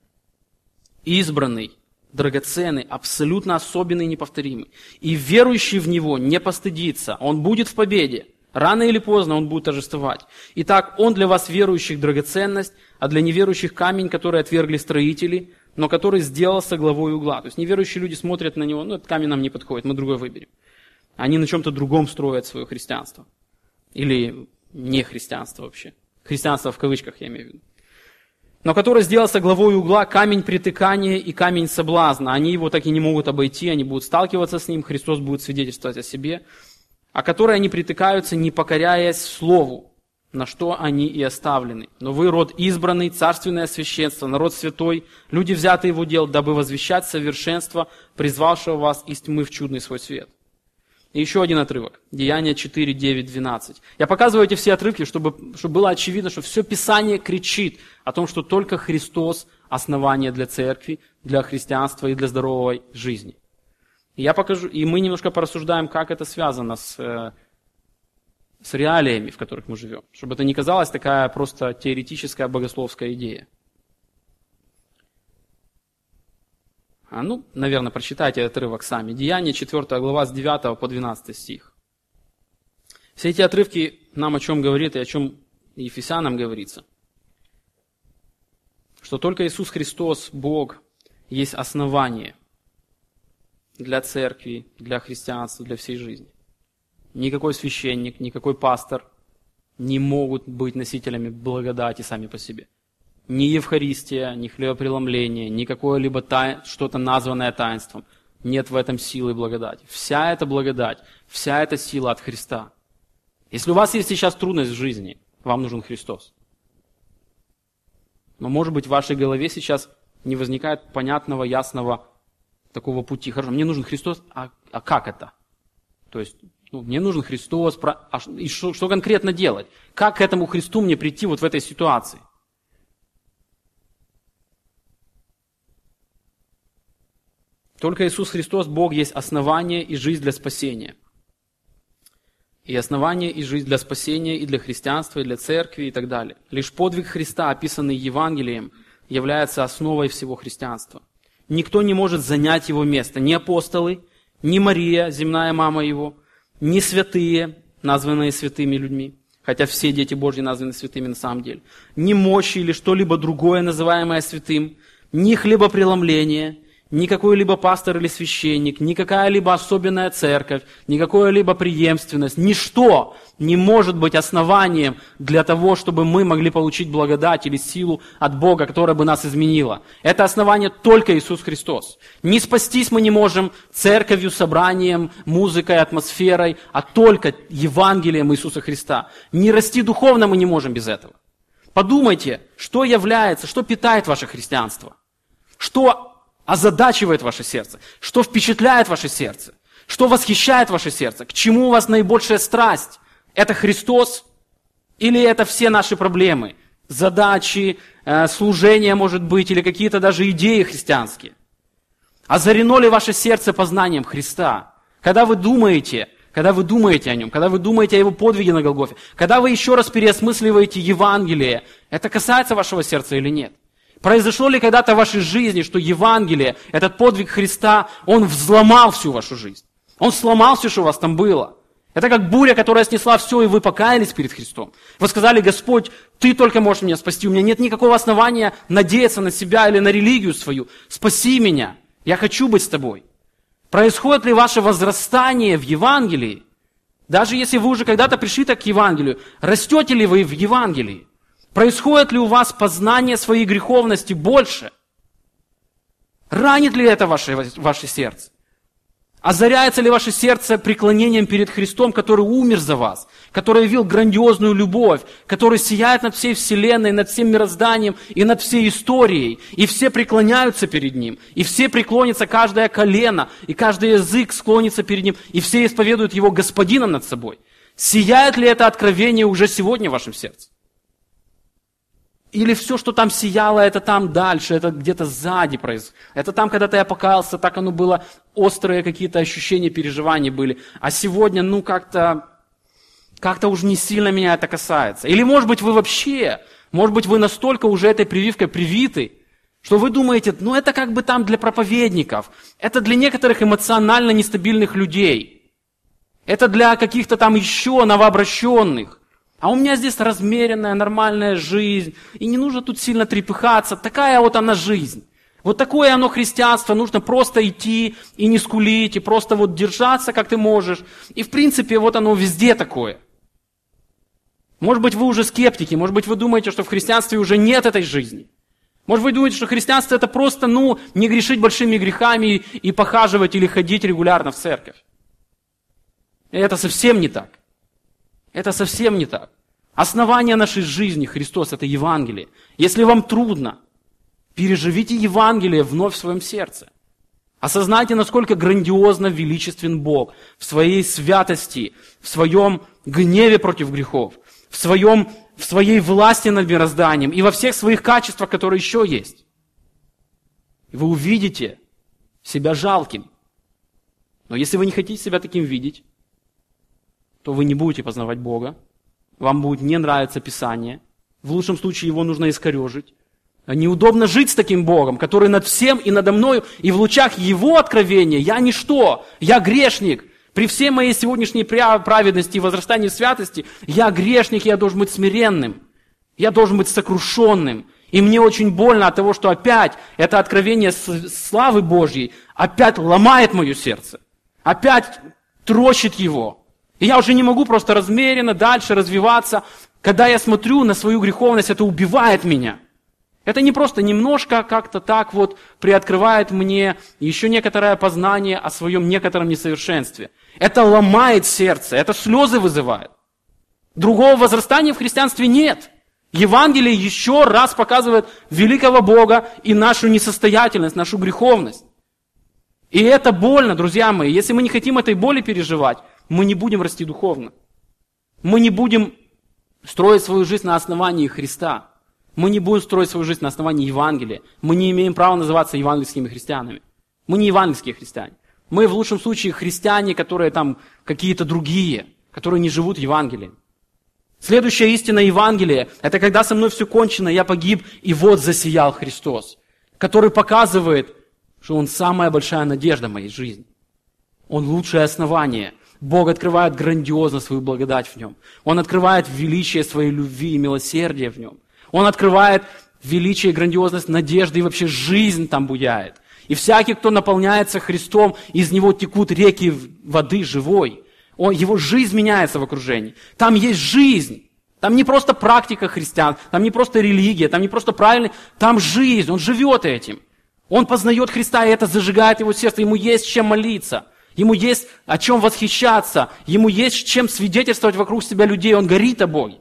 избранный, драгоценный, абсолютно особенный и неповторимый. И верующий в него не постыдится, он будет в победе. Рано или поздно он будет торжествовать. Итак, он для вас верующих драгоценность, а для неверующих камень, который отвергли строители, но который сделался главой угла». То есть неверующие люди смотрят на него: ну, этот камень нам не подходит, мы другой выберем. Они на чем-то другом строят свое христианство. Или не христианство вообще. Христианство в кавычках я имею в виду. Но который сделался главой угла, камень притыкания и камень соблазна. Они его так и не могут обойти, они будут сталкиваться с ним, Христос будет свидетельствовать о себе. А которые они притыкаются, не покоряясь слову, на что они и оставлены. Но вы род избранный, царственное священство, народ святой, люди, взятые в удел, дабы возвещать совершенство, призвавшего вас из тьмы в чудный свой свет. И еще один отрывок. Деяния четыре, девять, двенадцать. Я показываю эти все отрывки, чтобы, чтобы было очевидно, что все Писание кричит о том, что только Христос – основание для церкви, для христианства и для здоровой жизни. И я покажу, и мы немножко порассуждаем, как это связано с, с реалиями, в которых мы живем. Чтобы это не казалась такая просто теоретическая богословская идея. А ну, наверное, прочитайте этот отрывок сами. Деяния, четвёртая глава, с девятого по двенадцатый стих. Все эти отрывки нам о чем говорят и о чем Ефесянам говорится. Что только Иисус Христос, Бог, есть основание для церкви, для христианства, для всей жизни. Никакой священник, никакой пастор не могут быть носителями благодати сами по себе. Ни Евхаристия, ни хлебопреломление, ни какое-либо тай... что-то названное таинством. Нет в этом силы и благодати. Вся эта благодать, вся эта сила от Христа. Если у вас есть сейчас трудность в жизни, вам нужен Христос. Но, может быть, в вашей голове сейчас не возникает понятного, ясного такого пути. Хорошо, мне нужен Христос, а, а как это? То есть, ну, мне нужен Христос, а, и что, что конкретно делать? Как к этому Христу мне прийти вот в этой ситуации? Только Иисус Христос, Бог, есть основание и жизнь для спасения. И основание и жизнь для спасения, и для христианства, и для церкви, и так далее. Лишь подвиг Христа, описанный Евангелием, является основой всего христианства. Никто не может занять его место. Ни апостолы, ни Мария, земная мама его, ни святые, названные святыми людьми, хотя все дети Божьи названы святыми на самом деле, ни мощи или что-либо другое, называемое святым, ни хлебопреломление, ни какой-либо пастор или священник, ни какая-либо особенная церковь, ни какая-либо преемственность, ничто не может быть основанием для того, чтобы мы могли получить благодать или силу от Бога, которая бы нас изменила. Это основание только Иисус Христос. Не спастись мы не можем церковью, собранием, музыкой, атмосферой, а только Евангелием Иисуса Христа. Не расти духовно мы не можем без этого. Подумайте, что является, что питает ваше христианство, что озадачивает ваше сердце, что впечатляет ваше сердце, что восхищает ваше сердце, к чему у вас наибольшая страсть. Это Христос или это все наши проблемы, задачи, э, служения, может быть, или какие-то даже идеи христианские? Озарено ли ваше сердце познанием Христа? Когда вы думаете, когда вы думаете о Нем, когда вы думаете о Его подвиге на Голгофе, когда вы еще раз переосмысливаете Евангелие, это касается вашего сердца или нет? Произошло ли когда-то в вашей жизни, что Евангелие, этот подвиг Христа, он взломал всю вашу жизнь? Он сломал все, что у вас там было. Это как буря, которая снесла все, и вы покаялись перед Христом. Вы сказали: Господь, Ты только можешь меня спасти. У меня нет никакого основания надеяться на себя или на религию свою. Спаси меня. Я хочу быть с Тобой. Происходит ли ваше возрастание в Евангелии? Даже если вы уже когда-то пришли так к Евангелию, растете ли вы в Евангелии? Происходит ли у вас познание своей греховности больше? Ранит ли это ваше, ваше сердце? Озаряется ли ваше сердце преклонением перед Христом, который умер за вас, который явил грандиозную любовь, который сияет над всей вселенной, над всем мирозданием и над всей историей, и все преклоняются перед Ним, и все преклонятся, каждое колено, и каждый язык склонится перед Ним, и все исповедуют Его Господином над собой. Сияет ли это откровение уже сегодня в вашем сердце? Или все, что там сияло, это там дальше, это где-то сзади происходит. Это там, когда-то я покаялся, так оно было, острые какие-то ощущения, переживания были. А сегодня, ну, как-то, как-то уже не сильно меня это касается. Или, может быть, вы вообще, может быть, вы настолько уже этой прививкой привиты, что вы думаете, ну, это как бы там для проповедников, это для некоторых эмоционально нестабильных людей, это для каких-то там еще новообращенных. А у меня здесь размеренная, нормальная жизнь, и не нужно тут сильно трепыхаться, такая вот она жизнь. Вот такое оно христианство, нужно просто идти и не скулить, и просто вот держаться, как ты можешь. И в принципе вот оно везде такое. Может быть, вы уже скептики, может быть, вы думаете, что в христианстве уже нет этой жизни. Может, вы думаете, что христианство это просто, ну, не грешить большими грехами и похаживать или ходить регулярно в церковь. И это совсем не так. Это совсем не так. Основание нашей жизни, Христос, это Евангелие. Если вам трудно, переживите Евангелие вновь в своем сердце. Осознайте, насколько грандиозно величествен Бог в своей святости, в своем гневе против грехов, в, своем, в своей власти над мирозданием и во всех своих качествах, которые еще есть. И вы увидите себя жалким. Но если вы не хотите себя таким видеть, то вы не будете познавать Бога, вам будет не нравиться Писание, в лучшем случае его нужно искорежить. Неудобно жить с таким Богом, который над всем и надо мною, и в лучах Его откровения я ничто, я грешник. При всей моей сегодняшней праведности и возрастании в святости, я грешник, я должен быть смиренным, я должен быть сокрушенным. И мне очень больно от того, что опять это откровение славы Божьей опять ломает мое сердце, опять трощит его. И я уже не могу просто размеренно дальше развиваться. Когда я смотрю на свою греховность, это убивает меня. Это не просто немножко как-то так вот приоткрывает мне еще некоторое познание о своем некотором несовершенстве. Это ломает сердце, это слезы вызывает. Другого возрастания в христианстве нет. Евангелие еще раз показывает великого Бога и нашу несостоятельность, нашу греховность. И это больно, друзья мои. Если мы не хотим этой боли переживать, мы не будем расти духовно. Мы не будем строить свою жизнь на основании Христа. Мы не будем строить свою жизнь на основании Евангелия. Мы не имеем права называться евангельскими христианами. Мы не евангельские христиане. Мы в лучшем случае христиане, которые там какие-то другие, которые не живут Евангелием. Следующая истина Евангелия – это когда со мной все кончено, я погиб, и вот засиял Христос, который показывает, что Он самая большая надежда моей жизни. Он лучшее основание. Бог открывает грандиозно свою благодать в Нем. Он открывает величие своей любви и милосердия в Нем. Он открывает величие и грандиозность надежды, и вообще жизнь там буяет. И всякий, кто наполняется Христом, из него текут реки воды живой. Он, его жизнь меняется в окружении. Там есть жизнь. Там не просто практика христиан, там не просто религия, там не просто правильный, там жизнь. Он живет этим. Он познает Христа, и это зажигает его сердце. Ему есть чем молиться. Ему есть о чем восхищаться. Ему есть чем свидетельствовать вокруг себя людей. Он горит обои.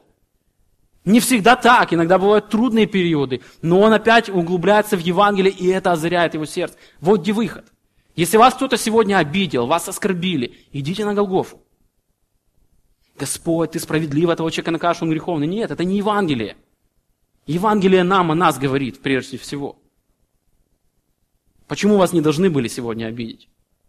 Не всегда так, иногда бывают трудные периоды, но он опять углубляется в Евангелие, и это озаряет его сердце. Вот где выход. Если вас кто-то сегодня обидел, вас оскорбили, идите на Голгофу. Господь, ты справедлив, этого человека накажешь, он греховный. Нет, это не Евангелие. Евангелие нам о нас говорит прежде всего. Почему вас не должны были сегодня обидеть?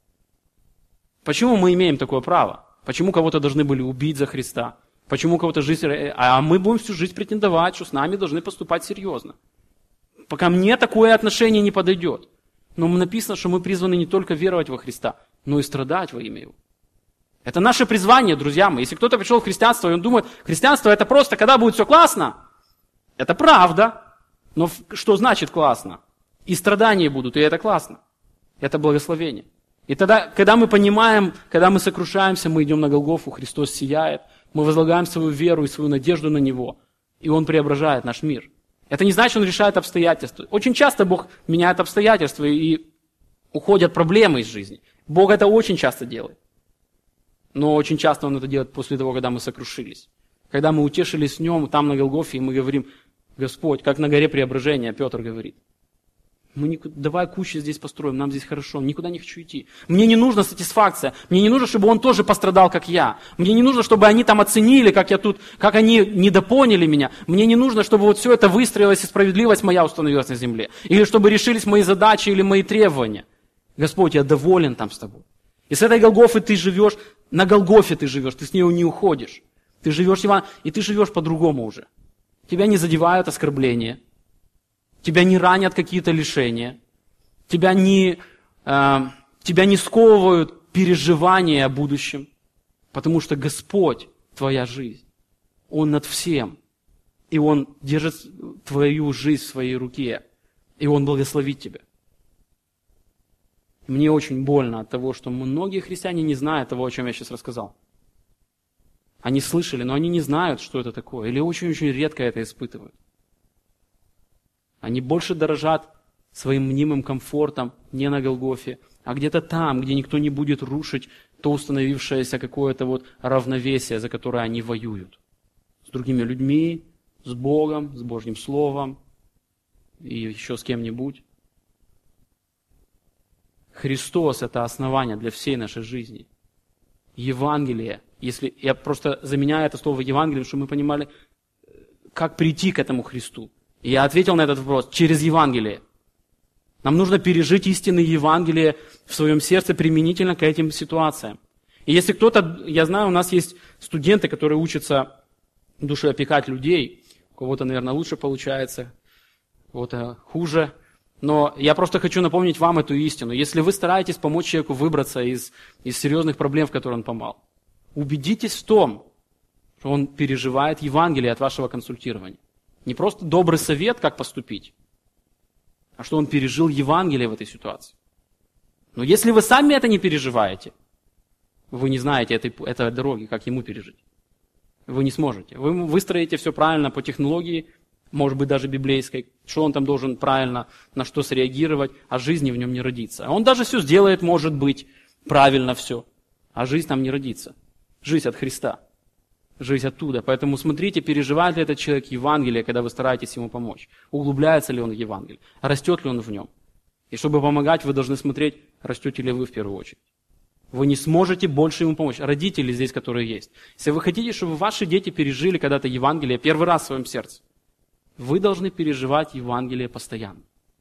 Почему мы имеем такое право? Почему кого-то должны были убить за Христа? Почему кого-то жизнь... А мы будем всю жизнь претендовать, что с нами должны поступать серьезно. Пока мне такое отношение не подойдет. Но написано, что мы призваны не только веровать во Христа, но и страдать во имя Его. Это наше призвание, друзья мои. Если кто-то пришел в христианство, и он думает, христианство это просто, когда будет все классно. Это правда. Но что значит классно? И страдания будут, и это классно. Это благословение. И тогда, когда мы понимаем, когда мы сокрушаемся, мы идем на Голгофу, Христос сияет, мы возлагаем свою веру и свою надежду на Него, И Он преображает наш мир. Это не значит, что Он решает обстоятельства. Очень часто Бог меняет обстоятельства и уходят проблемы из жизни. Бог это очень часто делает. Но очень часто Он это делает после того, когда мы сокрушились. Когда мы утешились в Нем, там на Голгофе, и мы говорим: Господь, как на горе Преображения, Петр говорит. Мы никуда, давай кучу здесь построим, нам здесь хорошо, никуда не хочу идти. Мне не нужна сатисфакция, мне не нужно, чтобы он тоже пострадал, как я. Мне не нужно, чтобы они там оценили, как я тут, как они недопоняли меня. Мне не нужно, чтобы вот все это выстроилось и справедливость моя установилась на земле. Или чтобы решились мои задачи или мои требования. Господь, я доволен там с тобой. И с этой Голгофы ты живешь, на Голгофе ты живешь, ты с нее не уходишь. Ты живешь, Иван, и ты живешь по-другому уже. Тебя не задевают оскорбления. Тебя не ранят какие-то лишения, тебя не, э, тебя не сковывают переживания о будущем, потому что Господь твоя жизнь, Он над всем, и Он держит твою жизнь в своей руке, и Он благословит тебя. Мне очень больно от того, что многие христиане не знают того, о чем я сейчас рассказал. Они слышали, но они не знают, что это такое, или очень-очень редко это испытывают. Они больше дорожат своим мнимым комфортом не на Голгофе, а где-то там, где никто не будет рушить то установившееся какое-то вот равновесие, за которое они воюют. С другими людьми, с Богом, с Божьим Словом и еще с кем-нибудь. Христос – это основание для всей нашей жизни. Евангелие, если я просто заменяю это слово Евангелием, чтобы мы понимали, как прийти к этому Христу. И я ответил на этот вопрос через Евангелие. Нам нужно пережить истины Евангелия в своем сердце применительно к этим ситуациям. И если кто-то, я знаю, у нас есть студенты, которые учатся душеопекать людей. У кого-то, наверное, лучше получается, у кого-то хуже. Но я просто хочу напомнить вам эту истину. Если вы стараетесь помочь человеку выбраться из, из серьезных проблем, в которые он попал, убедитесь в том, что он переживает Евангелие от вашего консультирования. Не просто добрый совет, как поступить, а что он пережил Евангелие в этой ситуации. Но если вы сами это не переживаете, вы не знаете этой, этой дороги, как ему пережить. Вы не сможете. Вы выстроите все правильно по технологии, может быть, даже библейской, что он там должен правильно, на что среагировать, а жизни в нем не родится. Он даже все сделает, может быть, правильно все, а жизнь там не родится. Жизнь от Христа. Жизнь оттуда. Поэтому смотрите, переживает ли этот человек Евангелие, когда вы стараетесь ему помочь. Углубляется ли он в Евангелие, растет ли он в нем. И чтобы помогать, вы должны смотреть, растете ли вы в первую очередь. Вы не сможете больше ему помочь. Родители здесь, которые есть. Если вы хотите, чтобы ваши дети пережили когда-то Евангелие первый раз в своем сердце, вы должны переживать Евангелие постоянно.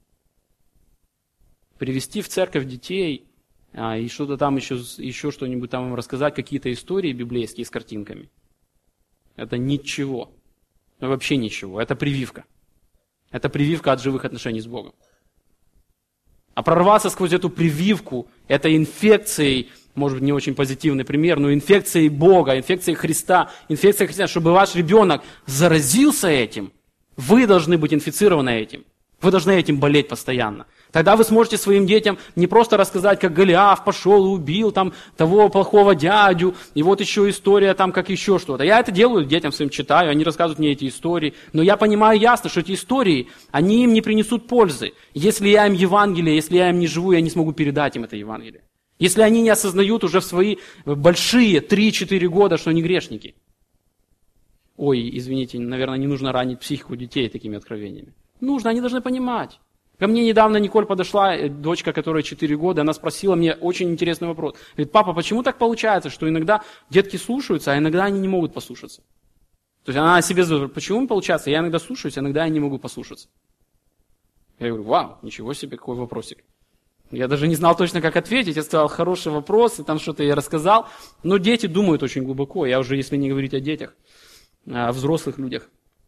Привести в церковь детей а, и что-то там еще, еще что-нибудь там им рассказать, какие-то истории библейские с картинками. Это ничего. Вообще ничего. Это прививка. Это прививка от живых отношений с Богом. А прорваться сквозь эту прививку, этой инфекцией, может быть, не очень позитивный пример, но инфекцией Бога, инфекцией Христа, инфекцией Христа, чтобы ваш ребенок заразился этим, вы должны быть инфицированы этим. Вы должны этим болеть постоянно. Тогда вы сможете своим детям не просто рассказать, как Голиаф пошел и убил там того плохого дядю, и вот еще история там, как еще что-то. Я это делаю, детям своим читаю, они рассказывают мне эти истории, но я понимаю ясно, что эти истории, они им не принесут пользы. Если я им Евангелие, если я им не живу, я не смогу передать им это Евангелие. Если они не осознают уже в свои большие три-четыре года, что они грешники. Ой, извините, наверное, не нужно ранить психику детей такими откровениями. Нужно, они должны понимать. Ко мне недавно Николь подошла, дочка, которой четыре года, она спросила мне очень интересный вопрос. Говорит, папа, почему так получается, что иногда детки слушаются, а иногда они не могут послушаться? То есть она о себе задает, почему получается, я иногда слушаюсь, а иногда я не могу послушаться? Я говорю, вау, ничего себе, какой вопросик. Я даже не знал точно, как ответить, я сказал, хороший вопрос, и там что-то я рассказал. Но дети думают очень глубоко, я уже, если не говорить о детях, о взрослых людях.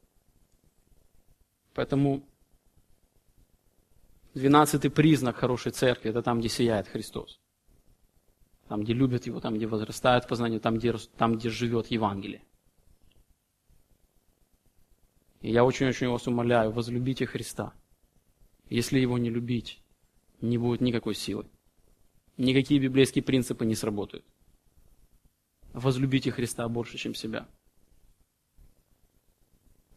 Поэтому двенадцатый признак хорошей церкви – это там, где сияет Христос. Там, где любят Его, там, где возрастают в познании, там, где, там, где живет Евангелие. И я очень-очень вас умоляю, возлюбите Христа. Если Его не любить, не будет никакой силы. Никакие библейские принципы не сработают. Возлюбите Христа больше, чем себя.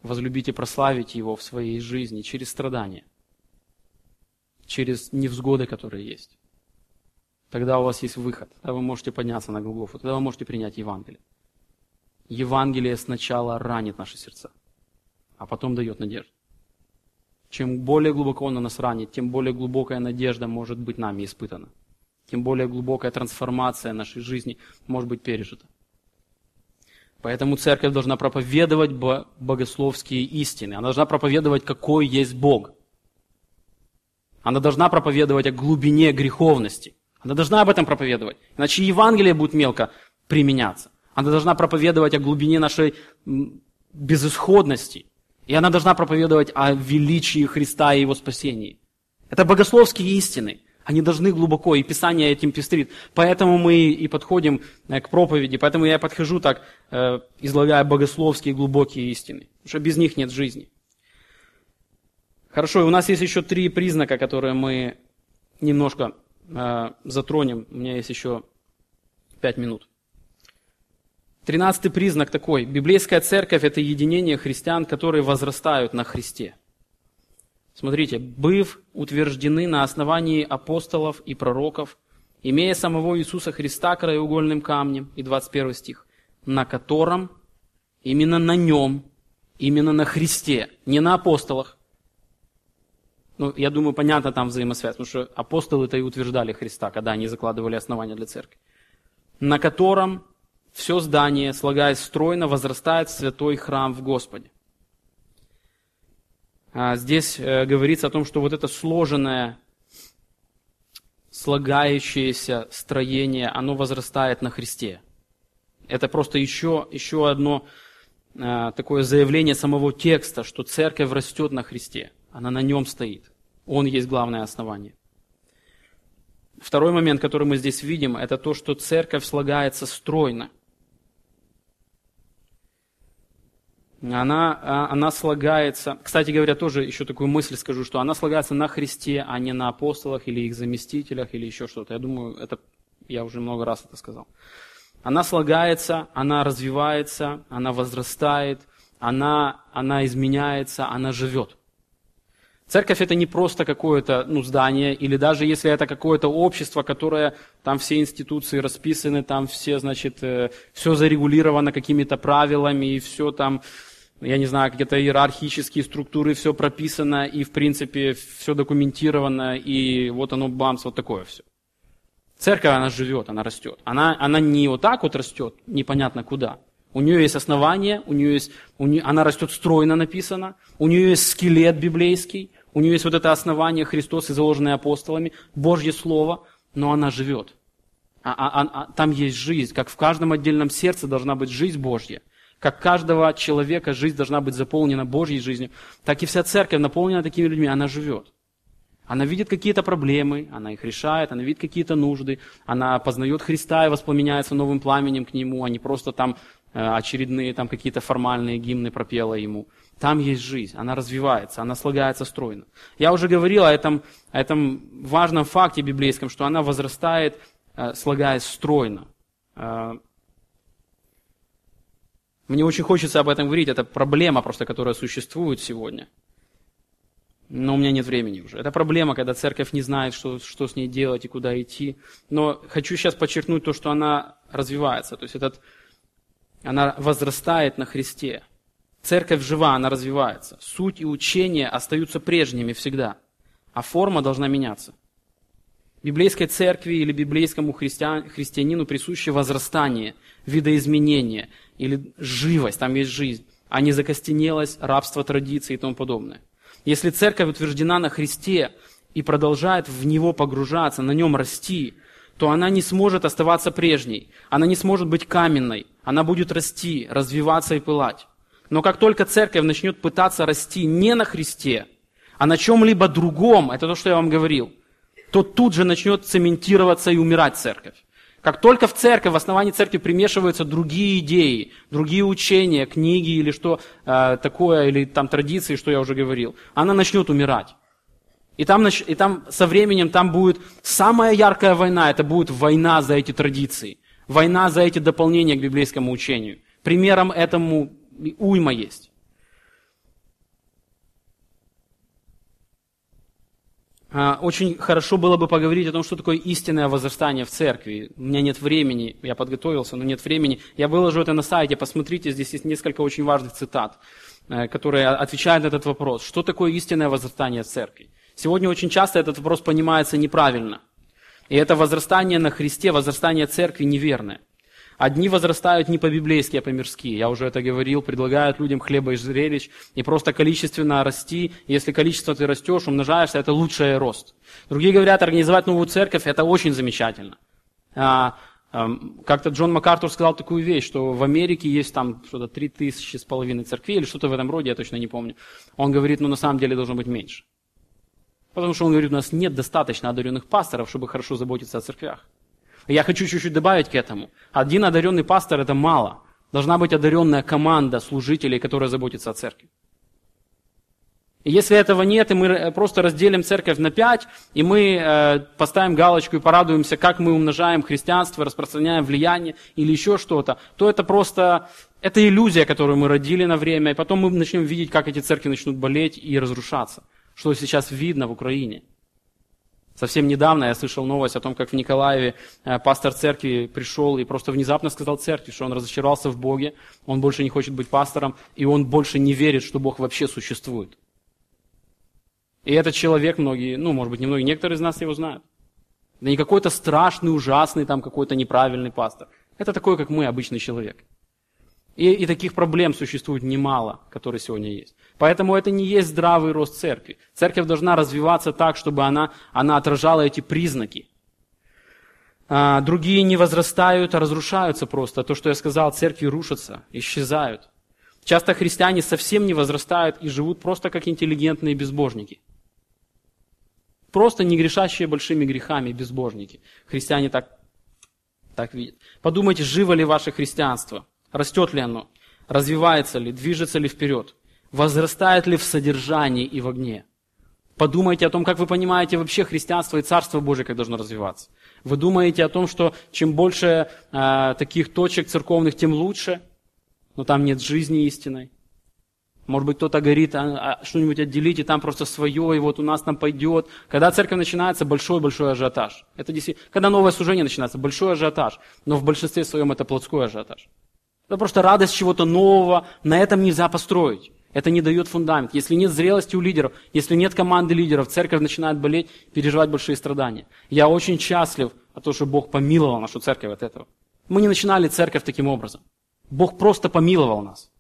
возлюбить и прославить Его в своей жизни через страдания, через невзгоды, которые есть. Тогда у вас есть выход, тогда вы можете подняться на Голгофу, тогда вы можете принять Евангелие. Евангелие сначала ранит наши сердца, а потом дает надежду. Чем более глубоко оно нас ранит, тем более глубокая надежда может быть нами испытана. Тем более глубокая трансформация нашей жизни может быть пережита. Поэтому церковь должна проповедовать богословские истины. Она должна проповедовать, какой есть Бог. Она должна проповедовать о глубине греховности. Она должна об этом проповедовать. Иначе Евангелие будет мелко применяться. Она должна проповедовать о глубине нашей безысходности. И она должна проповедовать о величии Христа и Его спасении. Это богословские истины. Они должны глубоко, и Писание этим пестрит. Поэтому мы и подходим к проповеди, поэтому я подхожу так, излагая богословские глубокие истины. Потому что без них нет жизни. Хорошо, и у нас есть еще три признака, которые мы немножко э, затронем. У меня есть еще пять минут. Тринадцатый признак такой. Библейская церковь – это единение христиан, которые возрастают на Христе. Смотрите, быв утверждены на основании апостолов и пророков, имея самого Иисуса Христа краеугольным камнем, и двадцать первый стих, на котором, именно на нем, именно на Христе, не на апостолах. Ну, я думаю, понятно там взаимосвязь, потому что апостолы-то и утверждали Христа, когда они закладывали основания для церкви. На котором все здание, слагаясь стройно, возрастает в святой храм в Господе. А здесь э, говорится о том, что вот это сложенное, слагающееся строение, оно возрастает на Христе. Это просто еще, еще одно э, такое заявление самого текста, что церковь растет на Христе. Она на нем стоит. Он есть главное основание. Второй момент, который мы здесь видим, это то, что церковь слагается стройно. Она, она слагается, кстати говоря, тоже еще такую мысль скажу, что она слагается на Христе, а не на апостолах или их заместителях или еще что-то. Я думаю, это я уже много раз это сказал. Она слагается, она развивается, она возрастает, она, она изменяется, она живет. Церковь это не просто какое-то ну, здание, или даже если это какое-то общество, которое, там все институции расписаны, там все, значит, э, все зарегулировано какими-то правилами, и все там, я не знаю, какие-то иерархические структуры, все прописано, и в принципе все документировано, и вот оно, бамс, вот такое все. Церковь, она живет, она растет. Она, она не вот так вот растет, непонятно куда. У нее есть основание, у нее есть, у нее, она растет стройно написано, у нее есть скелет библейский, у нее есть вот это основание Христос и заложенное апостолами, Божье Слово, но она живет. А, а, а, там есть жизнь, как в каждом отдельном сердце должна быть жизнь Божья. Как каждого человека жизнь должна быть заполнена Божьей жизнью, так и вся церковь наполнена такими людьми, она живет. Она видит какие-то проблемы, она их решает, она видит какие-то нужды, она познает Христа и воспламеняется новым пламенем к Нему, а не просто там очередные там какие-то формальные гимны пропела Ему. Там есть жизнь, она развивается, она слагается стройно. Я уже говорил о этом, о этом важном факте библейском, что она возрастает, слагаясь стройно. Мне очень хочется об этом говорить, это проблема просто, которая существует сегодня. Но у меня нет времени уже. Это проблема, когда церковь не знает, что, что с ней делать и куда идти. Но хочу сейчас подчеркнуть то, что она развивается. То есть этот, она возрастает на Христе. Церковь жива, она развивается. Суть и учение остаются прежними всегда, а форма должна меняться. Библейской церкви или библейскому христиан, христианину присуще возрастание, видоизменение или живость, там есть жизнь, а не закостенелость, рабство традиций и тому подобное. Если церковь утверждена на Христе и продолжает в Него погружаться, на Нем расти, то она не сможет оставаться прежней, она не сможет быть каменной, она будет расти, развиваться и пылать. Но как только церковь начнет пытаться расти не на Христе, а на чем-либо другом, это то, что я вам говорил, то тут же начнет цементироваться и умирать церковь. Как только в церковь, в основании церкви примешиваются другие идеи, другие учения, книги или что э, такое, или там традиции, что я уже говорил, она начнет умирать. И там, и там со временем там будет самая яркая война, это будет война за эти традиции, война за эти дополнения к библейскому учению. Примером этому уйма есть. Очень хорошо было бы поговорить о том, что такое истинное возрастание в церкви. У меня нет времени, я подготовился, но нет времени. Я выложу это на сайте, посмотрите, здесь есть несколько очень важных цитат, которые отвечают на этот вопрос. Что такое истинное возрастание в церкви? Сегодня очень часто этот вопрос понимается неправильно. И это возрастание на Христе, возрастание церкви неверное. Одни возрастают не по-библейски, а по-мирски. Я уже это говорил, предлагают людям хлеба и зрелищ, и просто количественно расти. Если количество ты растешь, умножаешься, это лучший рост. Другие говорят, организовать новую церковь, это очень замечательно. А, а, как-то Джон МакАртур сказал такую вещь, что в Америке есть там что-то три тысячи с половиной церквей, или что-то в этом роде, я точно не помню. Он говорит, ну на самом деле должно быть меньше. Потому что он говорит, у нас нет достаточно одаренных пасторов, чтобы хорошо заботиться о церквях. Я хочу чуть-чуть добавить к этому. Один одаренный пастор – это мало. Должна быть одаренная команда служителей, которая заботится о церкви. И если этого нет, и мы просто разделим церковь на пять, и мы э, поставим галочку и порадуемся, как мы умножаем христианство, распространяем влияние или еще что-то, то это просто это иллюзия, которую мы родили на время, и потом мы начнем видеть, как эти церкви начнут болеть и разрушаться, что сейчас видно в Украине. Совсем недавно я слышал новость о том, как в Николаеве пастор церкви пришел и просто внезапно сказал церкви, что он разочаровался в Боге, он больше не хочет быть пастором, и он больше не верит, что Бог вообще существует. И этот человек, многие, ну, может быть, не многие, некоторые из нас его знают. Да не какой-то страшный, ужасный, там какой-то неправильный пастор. Это такой, как мы, обычный человек. И, и таких проблем существует немало, которые сегодня есть. Поэтому это не есть здравый рост церкви. Церковь должна развиваться так, чтобы она, она отражала эти признаки. А, другие не возрастают, а разрушаются просто. То, что я сказал, церкви рушатся, исчезают. Часто христиане совсем не возрастают и живут просто как интеллигентные безбожники. Просто не грешащие большими грехами безбожники. Христиане так, так видят. Подумайте, живо ли ваше христианство? Растет ли оно? Развивается ли? Движется ли вперед? Возрастает ли в содержании и в огне? Подумайте о том, как вы понимаете вообще христианство и Царство Божие, как должно развиваться. Вы думаете о том, что чем больше э, таких точек церковных, тем лучше, но там нет жизни истинной. Может быть, кто-то говорит, а, а, что-нибудь отделить, и там просто свое, и вот у нас там пойдет. Когда церковь начинается, большой-большой ажиотаж. Это действительно, когда новое служение начинается, большой ажиотаж. Но в большинстве своем это плотской ажиотаж. Это просто радость чего-то нового, на этом нельзя построить. Это не дает фундамент. Если нет зрелости у лидеров, если нет команды лидеров, церковь начинает болеть, переживать большие страдания. Я очень счастлив от того, что Бог помиловал нашу церковь от этого. Мы не начинали церковь таким образом. Бог просто помиловал нас.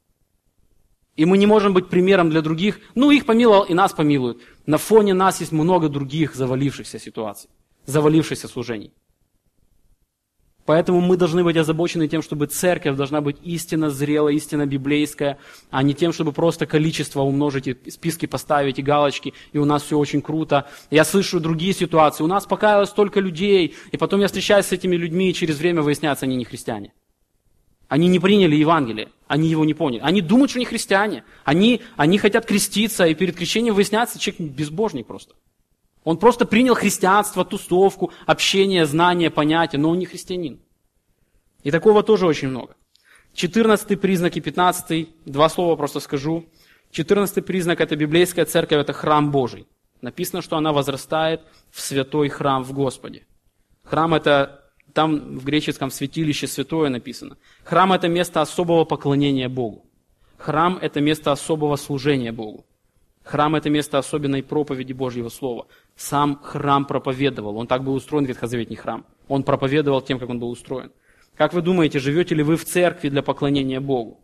И мы не можем быть примером для других. Ну, их помиловал, и нас помилуют. На фоне нас есть много других завалившихся ситуаций, завалившихся служений. Поэтому мы должны быть озабочены тем, чтобы церковь должна быть истинно зрелая, истинно библейская, а не тем, чтобы просто количество умножить, и списки поставить, и галочки, и у нас все очень круто. Я слышу другие ситуации. У нас покаялось столько людей, и потом я встречаюсь с этими людьми, и через время выясняется, они не христиане. Они не приняли Евангелие, они его не поняли. Они думают, что они христиане. Они, они хотят креститься, и перед крещением выясняется, человек безбожник просто. Он просто принял христианство, тусовку, общение, знание, понятие, но он не христианин. И такого тоже очень много. Четырнадцатый признак и пятнадцатый, два слова просто скажу. Четырнадцатый признак – это библейская церковь, это храм Божий. Написано, что она возрастает в святой храм в Господе. Храм – это, там в греческом святилище святое написано. Храм – это место особого поклонения Богу. Храм – это место особого служения Богу. Храм – это место особенной проповеди Божьего Слова. Сам храм проповедовал. Он так был устроен, ветхозаветний храм. Он проповедовал тем, как он был устроен. Как вы думаете, живете ли вы в церкви для поклонения Богу?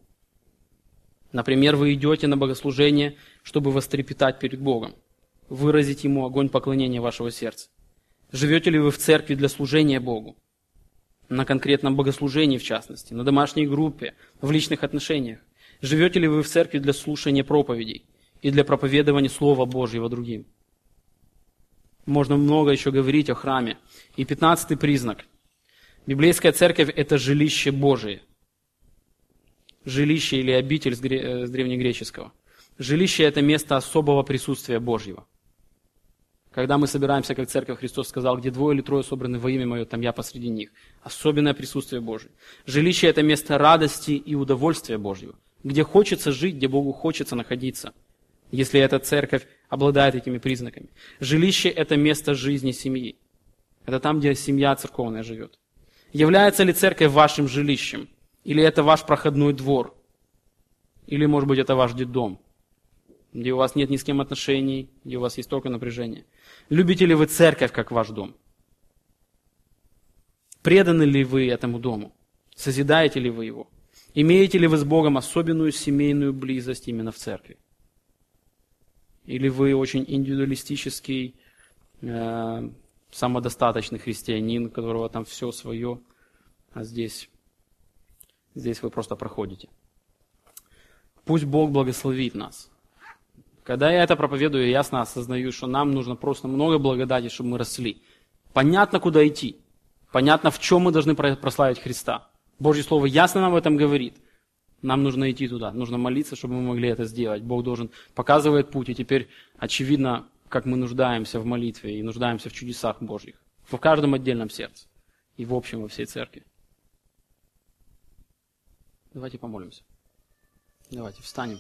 Например, вы идете на богослужение, чтобы вострепетать перед Богом, выразить Ему огонь поклонения вашего сердца. Живете ли вы в церкви для служения Богу? На конкретном богослужении, в частности, на домашней группе, в личных отношениях. Живете ли вы в церкви для слушания проповедей и для проповедования Слова Божьего другим? Можно много еще говорить о храме. И пятнадцатый признак. Библейская церковь – это жилище Божие. Жилище или обитель с древнегреческого. Жилище – это место особого присутствия Божьего. Когда мы собираемся, как церковь, Христос сказал, где двое или трое собраны во имя Мое, там я посреди них. Особенное присутствие Божие. Жилище – это место радости и удовольствия Божьего. Где хочется жить, где Богу хочется находиться. если эта церковь обладает этими признаками. Жилище – это место жизни семьи. Это там, где семья церковная живет. Является ли церковь вашим жилищем? Или это ваш проходной двор? Или, может быть, это ваш детдом, где у вас нет ни с кем отношений, где у вас есть только напряжение? Любите ли вы церковь, как ваш дом? Преданы ли вы этому дому? Созидаете ли вы его? Имеете ли вы с Богом особенную семейную близость именно в церкви? Или вы очень индивидуалистический, э, самодостаточный христианин, у которого там все свое, а здесь, здесь вы просто проходите? Пусть Бог благословит нас. Когда я это проповедую, я ясно осознаю, что нам нужно просто много благодати, чтобы мы росли. Понятно, куда идти. Понятно, в чем мы должны прославить Христа. Божье Слово ясно нам об этом говорит. Нам нужно идти туда, нужно молиться, чтобы мы могли это сделать. Бог должен показывать путь, и теперь очевидно, как мы нуждаемся в молитве и нуждаемся в чудесах Божьих. В каждом отдельном сердце и в общем во всей церкви. Давайте помолимся. Давайте встанем.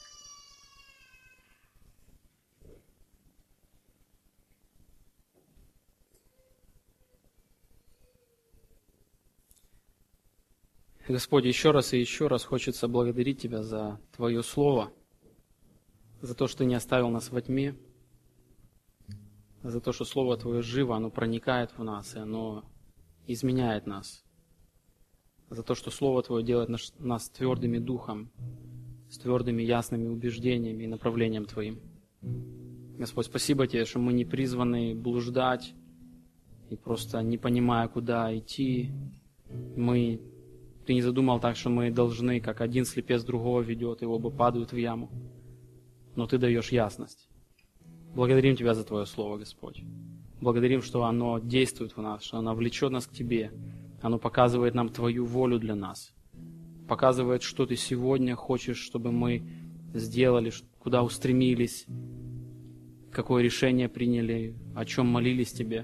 Господь, еще раз и еще раз хочется благодарить Тебя за Твое Слово, за то, что Ты не оставил нас во тьме, за то, что Слово Твое живо, оно проникает в нас, и оно изменяет нас, за то, что Слово Твое делает нас, нас твердыми духом, с твердыми ясными убеждениями и направлением Твоим. Господь, спасибо Тебе, что мы не призваны блуждать и просто не понимая, куда идти, мы... Ты не задумал так, что мы должны, как один слепец другого ведет, и оба падают в яму. Но Ты даешь ясность. Благодарим Тебя за Твое Слово, Господь. Благодарим, что оно действует в нас, что оно влечет нас к Тебе. Оно показывает нам Твою волю для нас. Показывает, что Ты сегодня хочешь, чтобы мы сделали, куда устремились, какое решение приняли, о чем молились Тебе.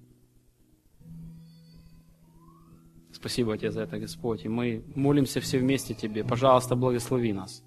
Спасибо Тебе за это, Господь. И мы молимся все вместе Тебе. Пожалуйста, благослови нас.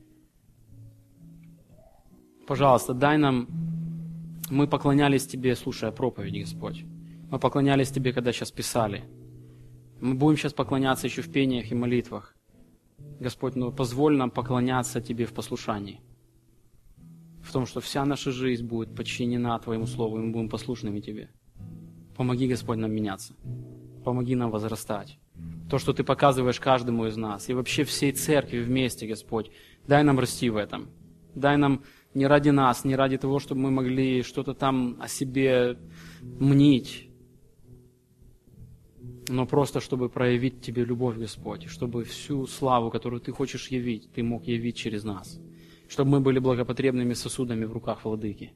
Пожалуйста, дай нам... Мы поклонялись Тебе, слушая проповеди, Господь. Мы поклонялись Тебе, когда сейчас писали. Мы будем сейчас поклоняться еще в пениях и молитвах. Господь, ну позволь нам поклоняться Тебе в послушании. В том, что вся наша жизнь будет подчинена Твоему Слову, и мы будем послушными Тебе. Помоги, Господь, нам меняться. Помоги нам возрастать. То, что Ты показываешь каждому из нас, и вообще всей церкви вместе, Господь, дай нам расти в этом. Дай нам не ради нас, не ради того, чтобы мы могли что-то там о себе мнить, но просто, чтобы проявить Тебе любовь, Господь, чтобы всю славу, которую Ты хочешь явить, Ты мог явить через нас. Чтобы мы были благопотребными сосудами в руках Владыки.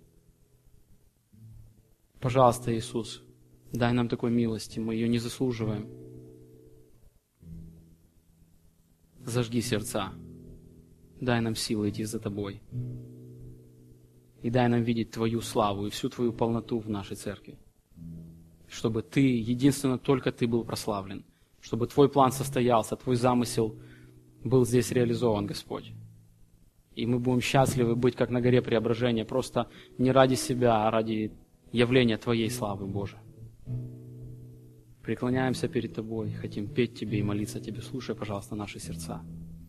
Пожалуйста, Иисус, дай нам такой милости, мы ее не заслуживаем. Зажги сердца, дай нам силы идти за Тобой. И дай нам видеть Твою славу и всю Твою полноту в нашей церкви. Чтобы Ты, единственно только Ты был прославлен. Чтобы Твой план состоялся, Твой замысел был здесь реализован, Господь. И мы будем счастливы быть, как на горе преображения, просто не ради себя, а ради явления Твоей славы, Боже. Преклоняемся перед Тобой, хотим петь Тебе и молиться Тебе. Слушай, пожалуйста, наши сердца.